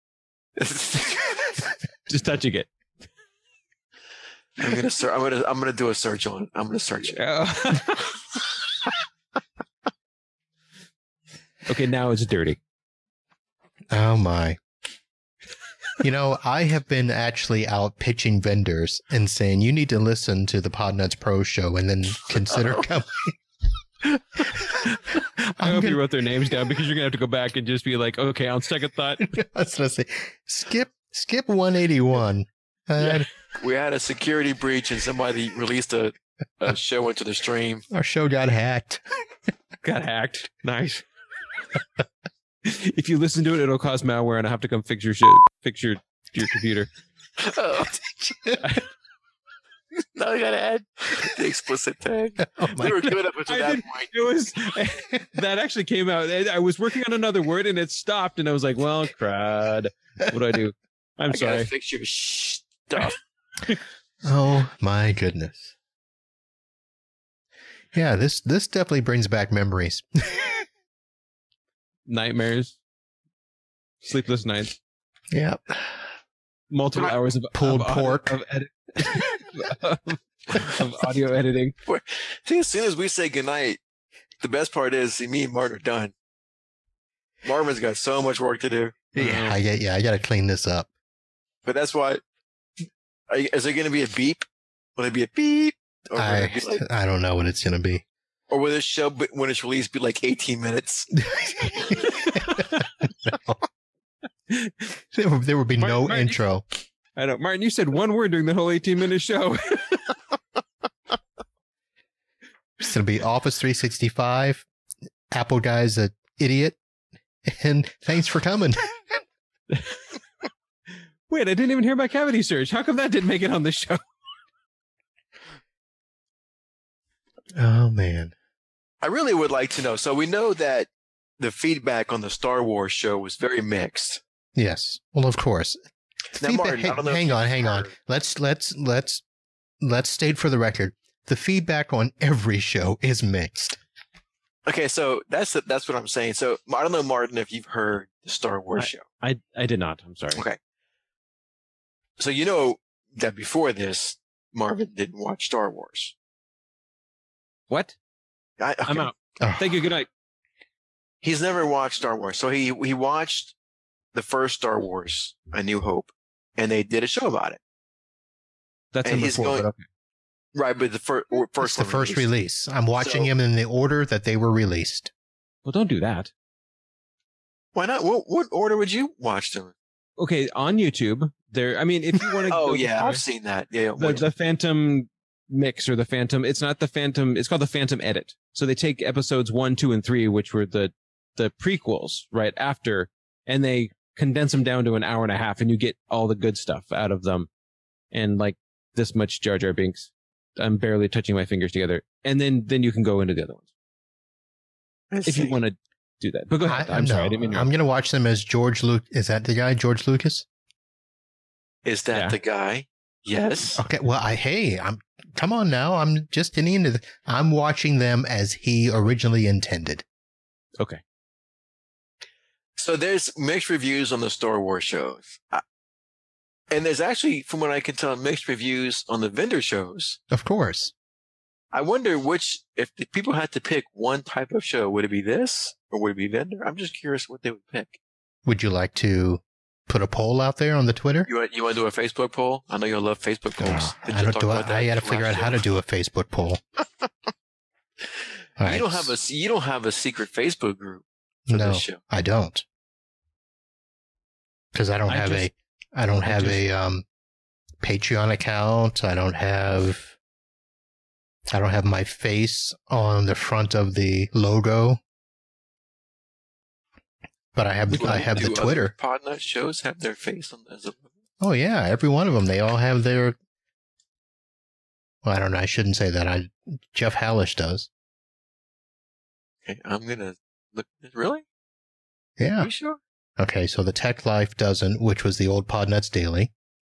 Just touching it. I'm gonna do a search on it. I'm gonna search it. Okay, now it's dirty. Oh my. I have been actually out pitching vendors and saying, you need to listen to the Podnuts Pro show and then consider coming. I hope you wrote their names down, because you're going to have to go back and just be like, okay, on second thought. I was going to say, skip 181. We had a security breach and somebody released a show into the stream. Our show got hacked. Got hacked. Nice. If you listen to it, it'll cause malware, and I have to come fix your computer. Oh. Now I gotta add the explicit tag. Oh We were good up until that point. It was that actually came out. I was working on another word, and it stopped, and I was like, "Well, crud. What do I do? I'm I sorry." gotta fix your stuff. Oh my goodness. Yeah, this definitely brings back memories. Nightmares, sleepless nights, Yeah. multiple hours of Pulled pork. of audio editing. See, as soon as we say goodnight, the best part is, me and Martin are done. Marvin's got so much work to do. Yeah, I got to clean this up. But that's why. Is there going to be a beep? Will it be a beep? Or, I don't know what it's going to be. or will this show, when it's released, be like 18 minutes? There would be no Martin, intro. I know, Martin. You said one word during the whole 18-minute show. It's going to be Office 365. Apple guy's an idiot. And thanks for coming. Wait, I didn't even hear about Cavity Search. How come that didn't make it on the show? Oh, man. I really would like to know. So we know that the feedback on the Star Wars show was very mixed. Yes. Well, of course. Now, Martin, I don't know if hang you've on. heard- Let's state for the record. The feedback on every show is mixed. Okay, so that's what I'm saying. So I don't know, Martin, if you've heard the Star Wars show. I did not. I'm sorry. Okay. So you know that before this, Marvin didn't watch Star Wars. What? Okay. I'm out. Oh, Thank you. Good night. He's never watched Star Wars. So he watched the first Star Wars, A New Hope, and they did a show about it. That's And number he's 4. going- But okay. Right, but the first it's the one first release. I'm watching So- them in the order that they were released. Well, don't do that. Why not? What order would you watch them? Okay, on YouTube, there. I mean, if you want to. Oh yeah, I've seen that. Yeah, the Phantom mix or the Phantom. It's not the Phantom. It's called the Phantom Edit. So they take episodes 1, 2, and 3, which were the prequels right after, and they condense them down to an hour and a half, and you get all the good stuff out of them, and like this much Jar Jar Binks. I'm barely touching my fingers together, and then you can go into the other ones if you want to do that. But go ahead. I'm sorry, I didn't mean to. I'm going to watch them as George Lucas. Is that the guy, George Lucas? Is that Yeah. the guy? Yes. Okay. Well, come on now. I'm just getting into I'm watching them as he originally intended. Okay. So there's mixed reviews on the Star Wars shows. And there's actually, from what I can tell, mixed reviews on the vendor shows. Of course. I wonder if the people had to pick one type of show, would it be this or would it be vendor? I'm just curious what they would pick. Would you like to put a poll out there on the Twitter? You want to do a Facebook poll? I know you'll love Facebook polls. Did I you don't talk do about that I got to last figure out how to show? do a Facebook poll. All right. You don't have a secret Facebook group for No, this show. I don't. Because I don't have a Patreon account. I don't have my face on the front of the logo. But I have the Twitter. Podnut shows have their face on as a Oh yeah, every one of them. They all have their. Well, I don't know. I shouldn't say that. Jeff Hallish does. Okay, I'm gonna look. Really? Yeah. Are you sure? Okay, so the Tech Life doesn't, which was the old Podnuts Daily.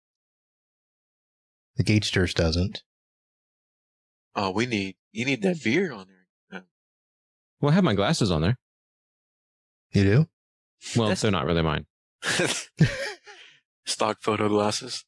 The Geeksters doesn't. Oh, you need that beard on there. Well, I have my glasses on there. You do? Well, That's- they're not really mine. Stock photo glasses.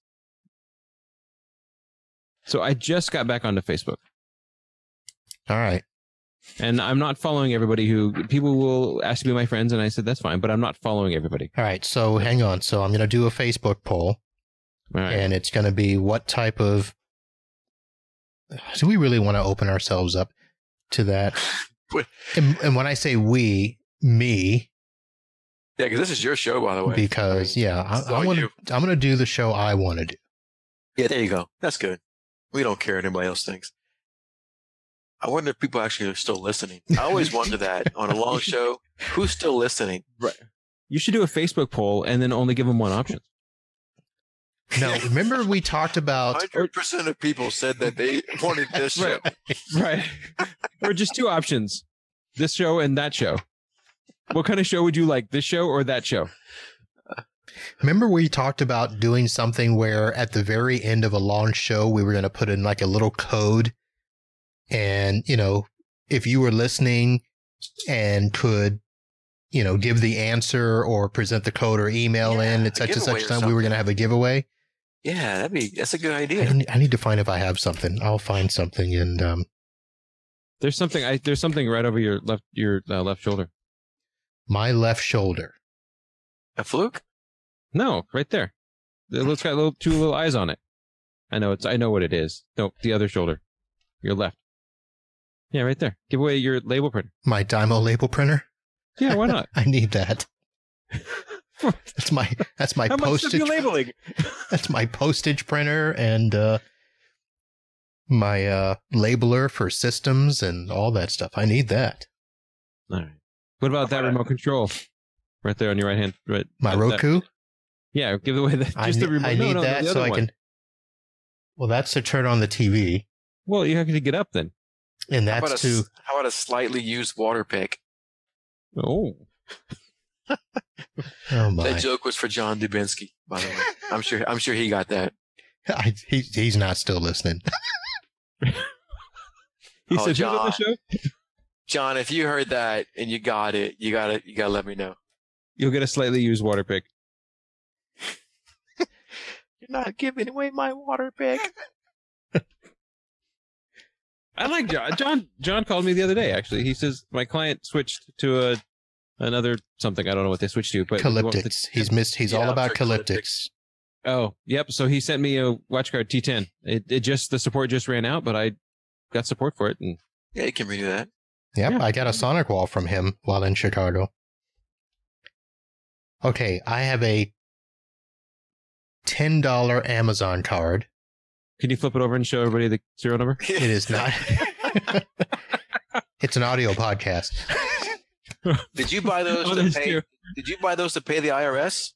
So I just got back onto Facebook, All right. and I'm not following everybody people will ask to be my friends, and I said that's fine, but I'm not following everybody. All right. So hang on. So I'm going to do a Facebook poll, All right. and it's going to be what type of. Do we really want to open ourselves up to that? What? And when I say we, me, Yeah, because this is your show, by the way. because yeah, It's all you. I'm going to do the show I want to do. Yeah, there you go. That's good. We don't care what anybody else thinks. I wonder if people actually are still listening. I always wonder that on a long show. Who's still listening? Right. You should do a Facebook poll and then only give them one option. No, remember we talked about 100% of people said that they wanted this show. Right. Or just two options. This show and that show. What kind of show would you like? This show or that show? Remember we talked about doing something where at the very end of a long show, we were going to put in like a little code. And, if you were listening and could, give the answer or present the code or email Yeah, in a at such and giveaway such or time, we were going to have a giveaway. Yeah, that's a good idea. I need to find if I have something. I'll find something. And There's something right over your left shoulder. my left shoulder. A fluke? No, right there. It's got two little eyes on it. I know what it is. No, the other shoulder. Your left. Yeah, right there. Give away your label printer. My Dymo label printer. Yeah, why not? I need that. That's my How much stuff postage. you labeling? That's my postage printer and my labeler for systems and all that stuff. I need that. All right. What about that remote control? Right there on your right hand. Right. My that- Roku. Yeah, give away the remote. I need that the so other I one. can. Well, that's to turn on the TV, Well, you have to get up then. and How about, that's to. how about a slightly used water pick? Oh. Oh my! That joke was for John Dubinsky, by the way. I'm sure he got that. He's not still listening. He Oh, said, who's on the show? John, if you heard that and you got it, you gotta let me know. You'll get a slightly used water pick. You're not giving away my water pick. I like John. John called me the other day, actually. He says, my client switched to another something. I don't know what they switched to, but Calyptics. He's all about Calyptics. Oh, yep. So he sent me a WatchGuard T10. The support just ran out, but I got support for it. And Yeah, you can redo that. Yep, Yeah. I got a Sonic Wall from him while in Chicago. Okay, I have a $10 Amazon card. can you flip it over and show everybody the serial number? It is not. It's an audio podcast. Did you buy those Oh, to that's pay? true. Did you buy those to pay the IRS?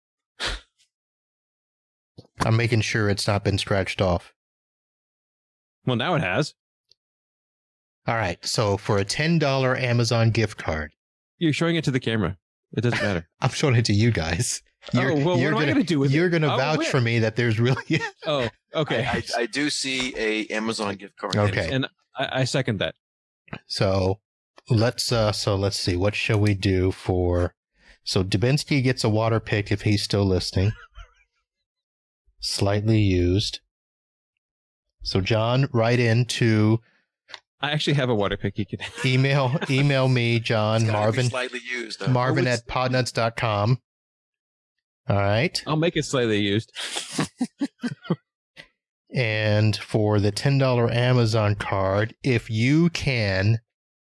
I'm making sure it's not been scratched off. Well, now it has. All right, so for a $10 Amazon gift card, You're showing it to the camera. It doesn't matter. I'm showing it to you guys. What am I going to do with it? You're going to I'll vouch win. for me that there's really. Oh, okay. I do see a Amazon gift card. Okay. And I second that. So let's see. What shall we do for? So Dubinsky gets a water pick if he's still listening. Slightly used. So John, write into I actually have a water pick you can. email me, John, It's gotta be Marvin, slightly used. Though. Marvin at podnuts.com. All right. I'll make it slightly used. And for the $10 Amazon card, if you can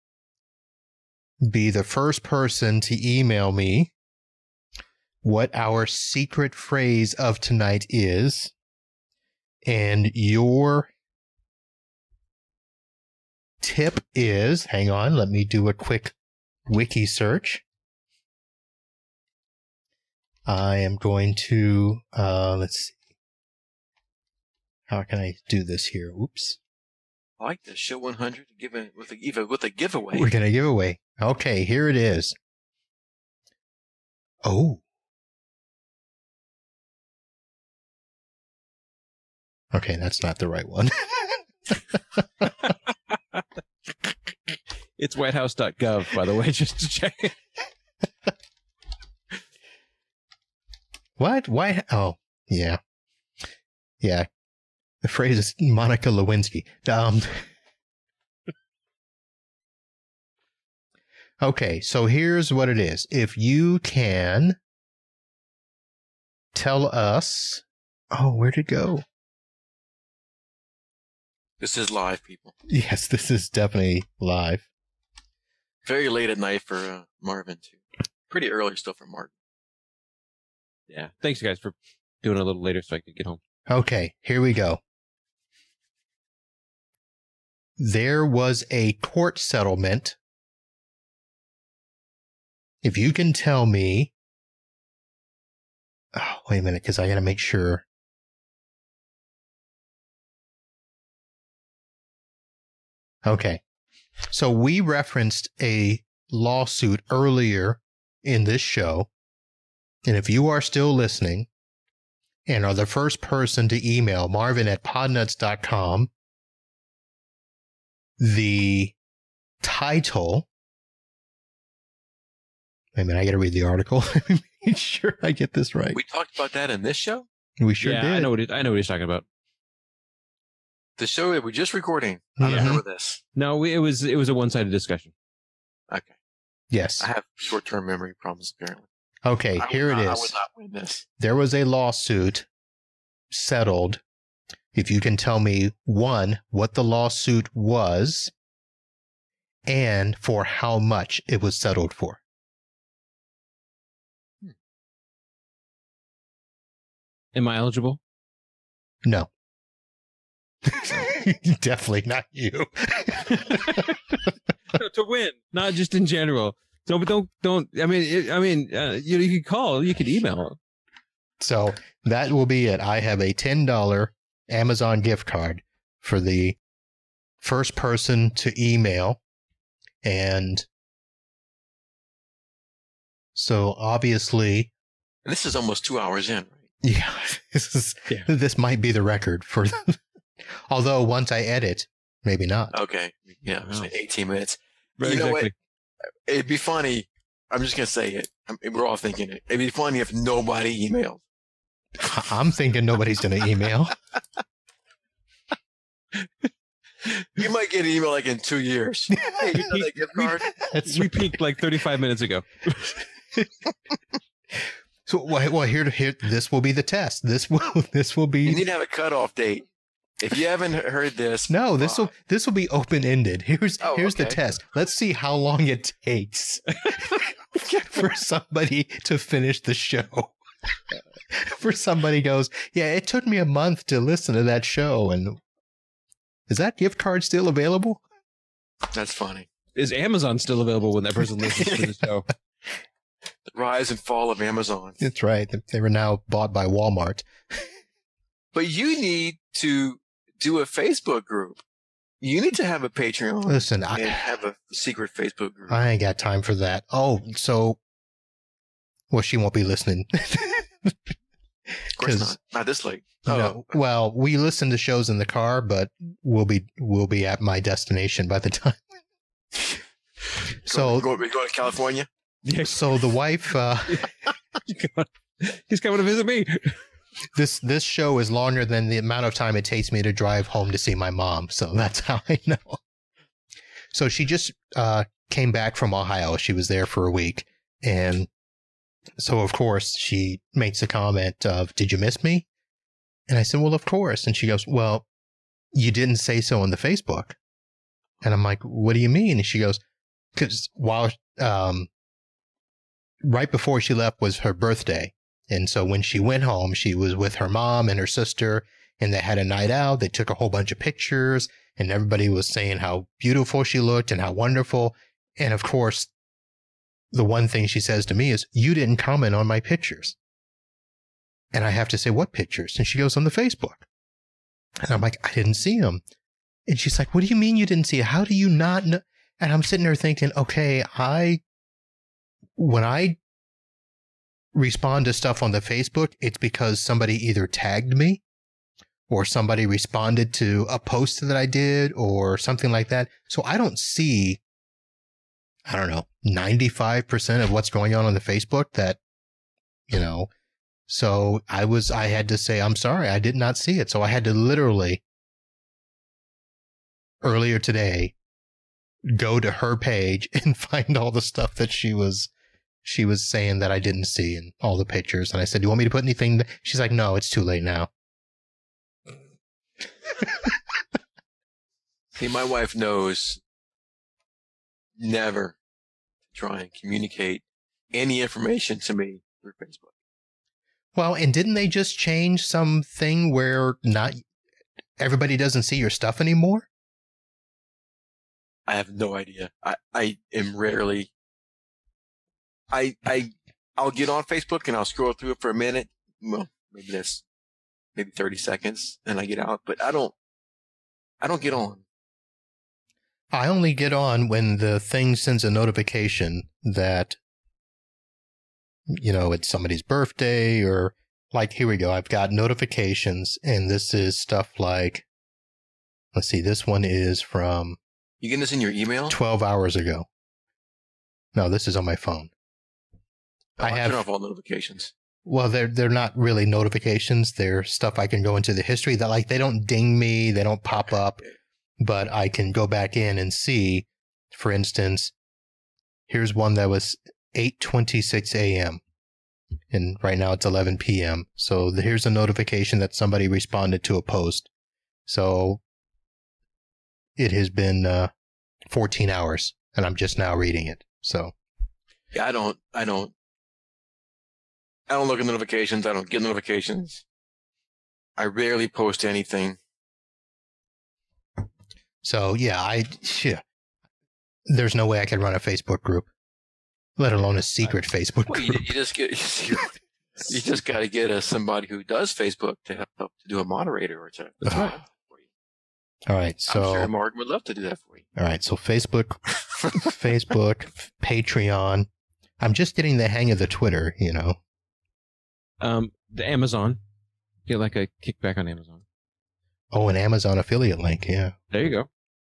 be the first person to email me what our secret phrase of tonight is, and your tip is, hang on, let me do a quick wiki search. I am going to, let's see. How can I do this here? Oops. I like this. Show 100 with a giveaway. We're going to give away. Okay, here it is. Oh. Okay, that's not the right one. It's whitehouse.gov, by the way, just to check. What? Why? Oh, yeah. Yeah. The phrase is Monica Lewinsky. Okay, so here's what it is. If you can tell us... Oh, where'd it go? This is live, people. Yes, this is definitely live. Very late at night for Marvin, too. Pretty early still for Martin. Yeah. Thanks, guys, for doing it a little later so I could get home. Okay, here we go. There was a court settlement. If you can tell me... Oh, wait a minute, because I got to make sure. Okay. So we referenced a lawsuit earlier in this show. And if you are still listening and are the first person to email Marvin at podnuts.com, the title... Wait a minute, I got to read the article. Make sure I get this right. We talked about that in this show? We sure yeah, did. I know what he's talking about. The show that we're just recording. I Mhm. remember this. No, it was a one-sided discussion. Okay. Yes. I have short-term memory problems, apparently. Okay, here it I is. would not win this. There was a lawsuit settled. If you can tell me, one, what the lawsuit was, and for how much it was settled for. Am I eligible? No. Definitely not you. No, to win, not just in general. So, but don't. I mean, you can call, you can email. So that will be it. I have a $10 Amazon gift card for the first person to email. And so obviously, This is almost 2 hours in, right? yeah, this might be the record for, although once I edit, maybe not. Okay. Yeah, Wow. 18 minutes. Right, You know exactly. what? It'd be funny. I'm just going to say it. We're all thinking it. It'd be funny if nobody emailed. I'm thinking nobody's going to email. You might get an email like in 2 years. Hey, you know that gift card? That's We peaked like 35 minutes ago. So, well, here, this will be the test. This will You be. need to have a cutoff date. If you haven't heard this, No, this will be open ended. Here's the okay. test. Let's see how long it takes for somebody to finish the show. For somebody goes, yeah, it took me a month to listen to that show, and is that gift card still available? That's funny. Is Amazon still available when that person listens to the show? The rise and fall of Amazon. That's right. They were now bought by Walmart. But you need to do a Facebook group. You need to have a Patreon Listen, and have a secret Facebook group. I ain't got time for that. Oh, so, well, she won't be listening. Of course 'cause- not. Not this late. No. Well, we listen to shows in the car, but we'll be at my destination by the time. So, we go to California. Yeah, so the wife, he's coming to visit me. this show is longer than the amount of time it takes me to drive home to see my mom. So that's how I know. So she just came back from Ohio. She was there for a week. And so, of course, she makes a comment of, did you miss me? And I said, well, of course. And she goes, well, you didn't say so on the Facebook. And I'm like, what do you mean? And she goes, because right before she left was her birthday. And so when she went home, she was with her mom and her sister, and they had a night out. They took a whole bunch of pictures, and everybody was saying how beautiful she looked and how wonderful. And of course, the one thing she says to me is, you didn't comment on my pictures. And I have to say, what pictures? And she goes, on the Facebook. And I'm like, I didn't see them. And she's like, what do you mean you didn't see it? How do you not know? And I'm sitting there thinking, okay, when I respond to stuff on the Facebook, it's because somebody either tagged me or somebody responded to a post that I did or something like that. So I don't see, I don't know, 95% of what's going on the Facebook that, so I had to say, I'm sorry, I did not see it. So I had to literally earlier today go to her page and find all the stuff that she was saying that I didn't see and all the pictures. And I said, do you want me to put anything? She's like, no, it's too late now. See, my wife knows never to try and communicate any information to me through Facebook. Well, and didn't they just change something where not everybody doesn't see your stuff anymore? I have no idea. I am rarely. I'll get on Facebook and I'll scroll through it for a minute. Well, maybe 30 seconds, and I get out. But I don't get on. I only get on when the thing sends a notification that, it's somebody's birthday or like, here we go. I've got notifications, and this is stuff like, let's see, this one is from You getting this in your email? 12 hours ago. No, this is on my phone. I turn off all notifications. Well, they're not really notifications. They're stuff I can go into the history that, like, they don't ding me. They don't pop up, but I can go back in and see, for instance, here's one that was 8:26 a.m. and right now it's 11 p.m. So here's a notification that somebody responded to a post. So it has been 14 hours and I'm just now reading it. So yeah, I don't look at notifications. I don't get notifications. I rarely post anything. So yeah, there's no way I could run a Facebook group, let alone a secret Facebook Well, group. you just get You just got to get somebody who does Facebook to help to do a moderator or to. That's right. For you. All right. So, I'm sure Mark would love to do that for you. all right. So Facebook, Patreon. I'm just getting the hang of the Twitter, you know. The Amazon. Get like a kickback on Amazon. Oh, an Amazon affiliate link. Yeah. There you go.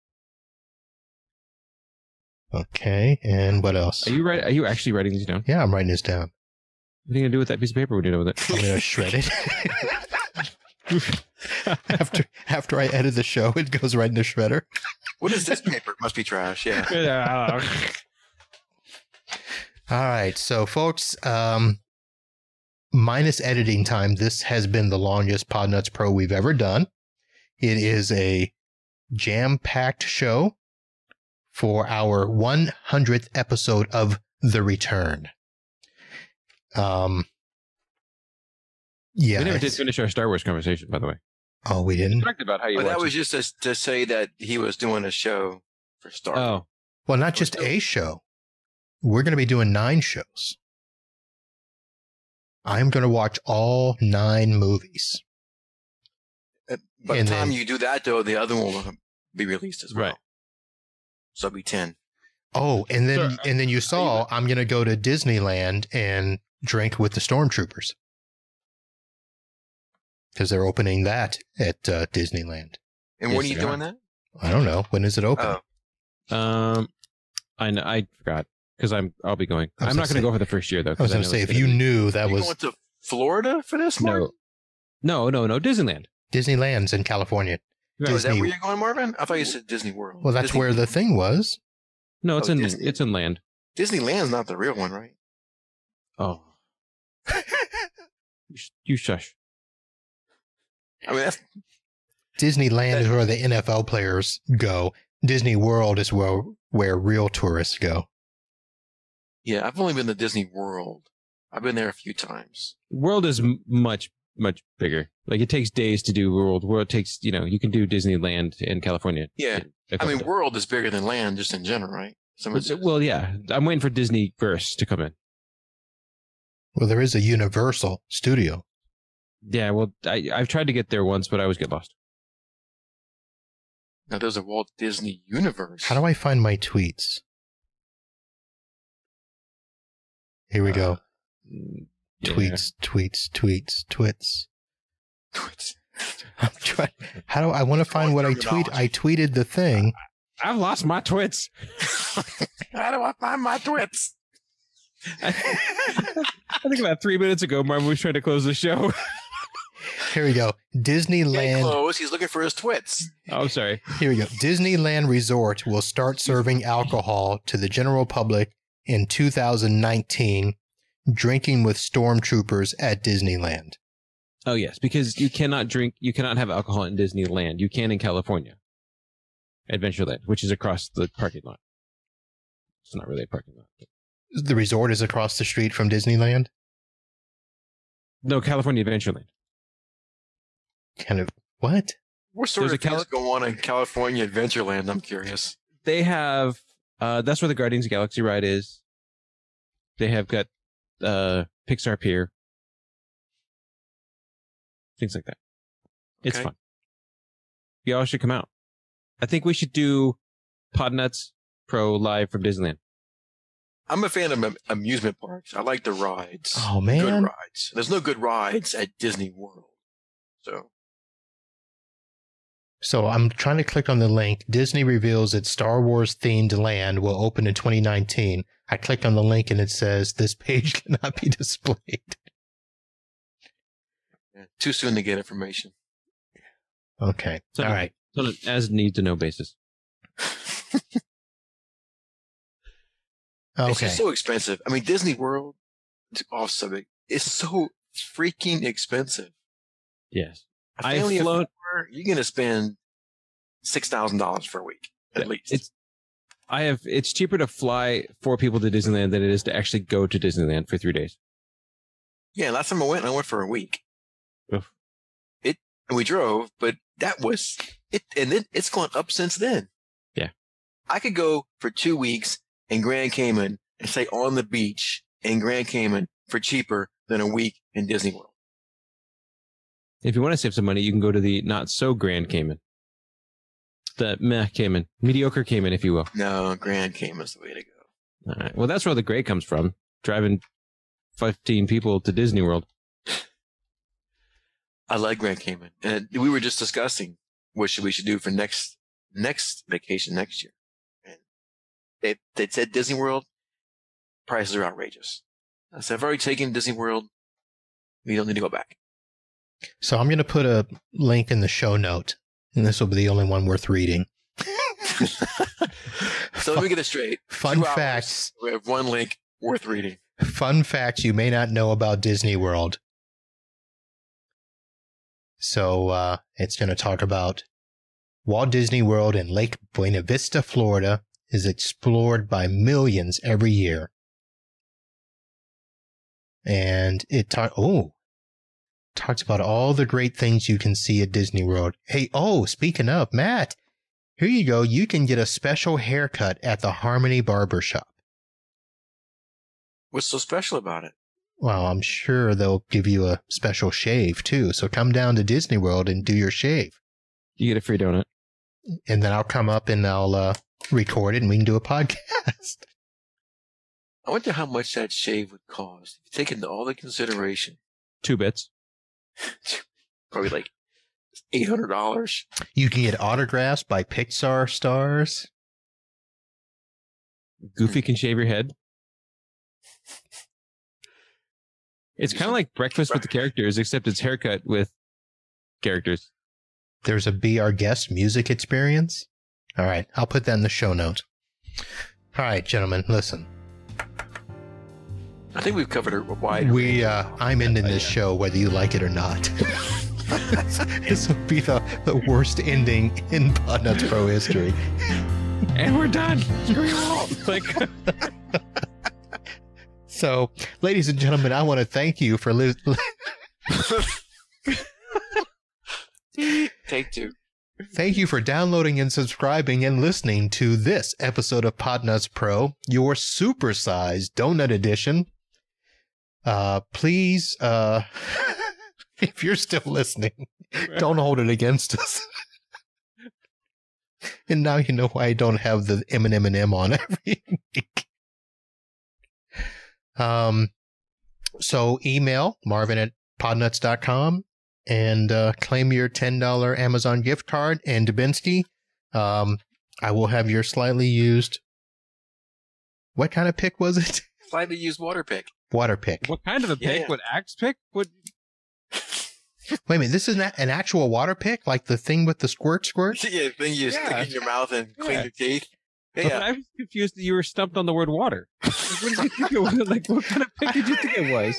Okay. And what else? Are you actually writing these down? Yeah, I'm writing this down. What are you gonna do with that piece of paper? What are you doing with it? I'm going to shred it. After I edit the show, it goes right in the shredder. What is this paper? It must be trash. Yeah. All right. So, folks, minus editing time, this has been the longest Podnuts Pro we've ever done. It is a jam-packed show for our 100th episode of The Return. Yeah. We never did finish our Star Wars conversation, by the way. Oh, we didn't? We talked about how you But that watch was just to say that he was doing a show for Star Wars. Oh, Well, not just a show. We're going to be doing 9 shows. I'm going to watch all 9 movies. By the And time then- you do that, though, the other one will be released as well. Right. So it'll be 10. Oh, and then So, you saw I'm going to go to Disneyland and drink with the Stormtroopers. Because they're opening that at Disneyland. And Yes, when are you they are. doing that? I don't know. When is it open? Oh, I know, I forgot because I'll be going. I was I'm not gonna going to go for the first year though. I was going to say, if you knew that you was going to Florida for this, Marvin? no, Disneyland. Disneyland's in California. Right. Oh, is that Disney- where you're going, Marvin? I thought you said Disney World. Well, that's Disney- where the thing was. No, it's Oh, in Disney. it's in land. Disneyland's not the real one, right? Oh, you shush. I mean, that's Disneyland is where the NFL players go. Disney World is where real tourists go. yeah. I've only been to Disney World. I've been there a few times. World is much bigger. Like it takes days to do World. World takes you can do Disneyland in California. Yeah. in a I couple mean, days. World is bigger than land, just in general, right? Well, yeah. I'm waiting for Disney Verse to come in. Well, there is a Universal studio. Yeah, well, I've tried to get there once, but I always get lost. now there's a Walt Disney Universe. How do I find my tweets? Here we go. Yeah. Tweets. I'm trying. How do I want to find what I tweet? I tweeted the thing. I've lost my twits. How do I find my twits? I think about 3 minutes ago, Marvin was trying to close the show. Here we go. Get Disneyland. close. He's looking for his twits. Oh, sorry. Here we go. Disneyland Resort will start serving alcohol to the general public in 2019. Drinking with stormtroopers at Disneyland. Oh, yes, because you cannot have alcohol in Disneyland. You can in California. Adventureland, which is across the parking lot. It's not really a parking lot. The resort is across the street from Disneyland. No, California Adventureland. Kind of what? What sort There's of things go on in California Adventureland? I'm curious. They have, that's where the Guardians of the Galaxy ride is. They have got Pixar Pier. Things like that. It's Okay. fun. Y'all should come out. I think we should do Podnuts Pro live from Disneyland. I'm a fan of amusement parks. I like the rides. Oh Good man! rides. There's no good rides at Disney World. So I'm trying to click on the link. Disney reveals its Star Wars themed land will open in 2019. I click on the link and it says this page cannot be displayed. Yeah, too soon to get information. Okay. So- All right. On an as need to know basis. It's Okay. just so expensive. I mean, Disney World, it's off subject, is so freaking expensive. Yes. A I've family of flown- 4, you're going to spend $6,000 for a week, at least. It's cheaper to fly 4 people to Disneyland than it is to actually go to Disneyland for 3 days. Yeah, last time I went for a week. Oof. And we drove, but that was it. And it's gone up since then. Yeah. I could go for 2 weeks in Grand Cayman and stay on the beach in Grand Cayman for cheaper than a week in Disney World. If you want to save some money, you can go to the not so Grand Cayman. The meh Cayman. Mediocre Cayman, if you will. No, Grand Cayman's the way to go. All right. Well, that's where the great comes from. Driving 15 people to Disney World. I like Grand Cayman. And we were just discussing what we should do for next vacation next year. And they said Disney World, prices are outrageous. I said, I've already taken Disney World. We don't need to go back. So I'm going to put a link in the show note, and this will be the only one worth reading. So let me get this straight. Fun facts. We have one link worth reading. Fun facts you may not know about Disney World. So it's going to talk about Walt Disney World in Lake Buena Vista, Florida, is explored by millions every year. And it talks about all the great things you can see at Disney World. Hey, speaking of, Matt, here you go. You can get a special haircut at the Harmony Barbershop. What's so special about it? Well, I'm sure they'll give you a special shave, too. So come down to Disney World and do your shave. You get a free donut. And then I'll come up and I'll record it and we can do a podcast. I wonder how much that shave would cost. If you take into all the consideration. 2 bits. Probably like $800. You can get autographs by Pixar stars. Goofy can shave your head. It's kind of like Breakfast with the Characters, except it's haircut with characters. There's a Be Our Guest music experience. All right, I'll put that in the show notes. All right, gentlemen, listen. I think we've covered a wide. I'm ending this show whether you like it or not. This will be the worst ending in Podnuts Pro history. And we're done. Screw you all. So, ladies and gentlemen, I want to thank you for Take 2. Thank you for downloading and subscribing and listening to this episode of Podnuts Pro, your supersized donut edition. Please, if you're still listening, don't hold it against us. And now you know why I don't have the M&M on every week. So email marvin@podnuts.com and claim your $10 Amazon gift card. And Dubinsky, I will have your slightly used. What kind of pick was it? Slightly used water pick. Water pick. What kind of a pick? Yeah. What axe pick? What? Wait a minute, this is not an actual water pick? Like the thing with the squirt? Yeah, the thing you stick in your mouth and clean your teeth. Yeah. I was confused that you were stumped on the word water. What did you think it was? Like, what kind of pick did you think it was?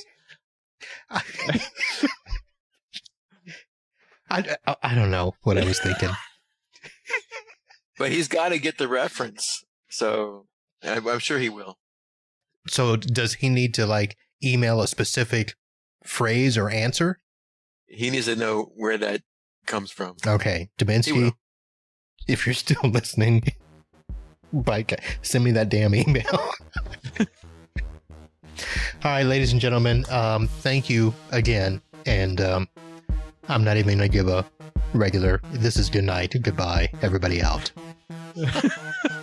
I don't know what I was thinking. But he's got to get the reference. So I'm sure he will. So does he need to email a specific phrase or answer? He needs to know where that comes from. Okay. Dubinsky, if you're still listening, send me that damn email. All right, ladies and gentlemen, thank you again. And I'm not even going to give a regular, this is good night, goodbye, everybody out.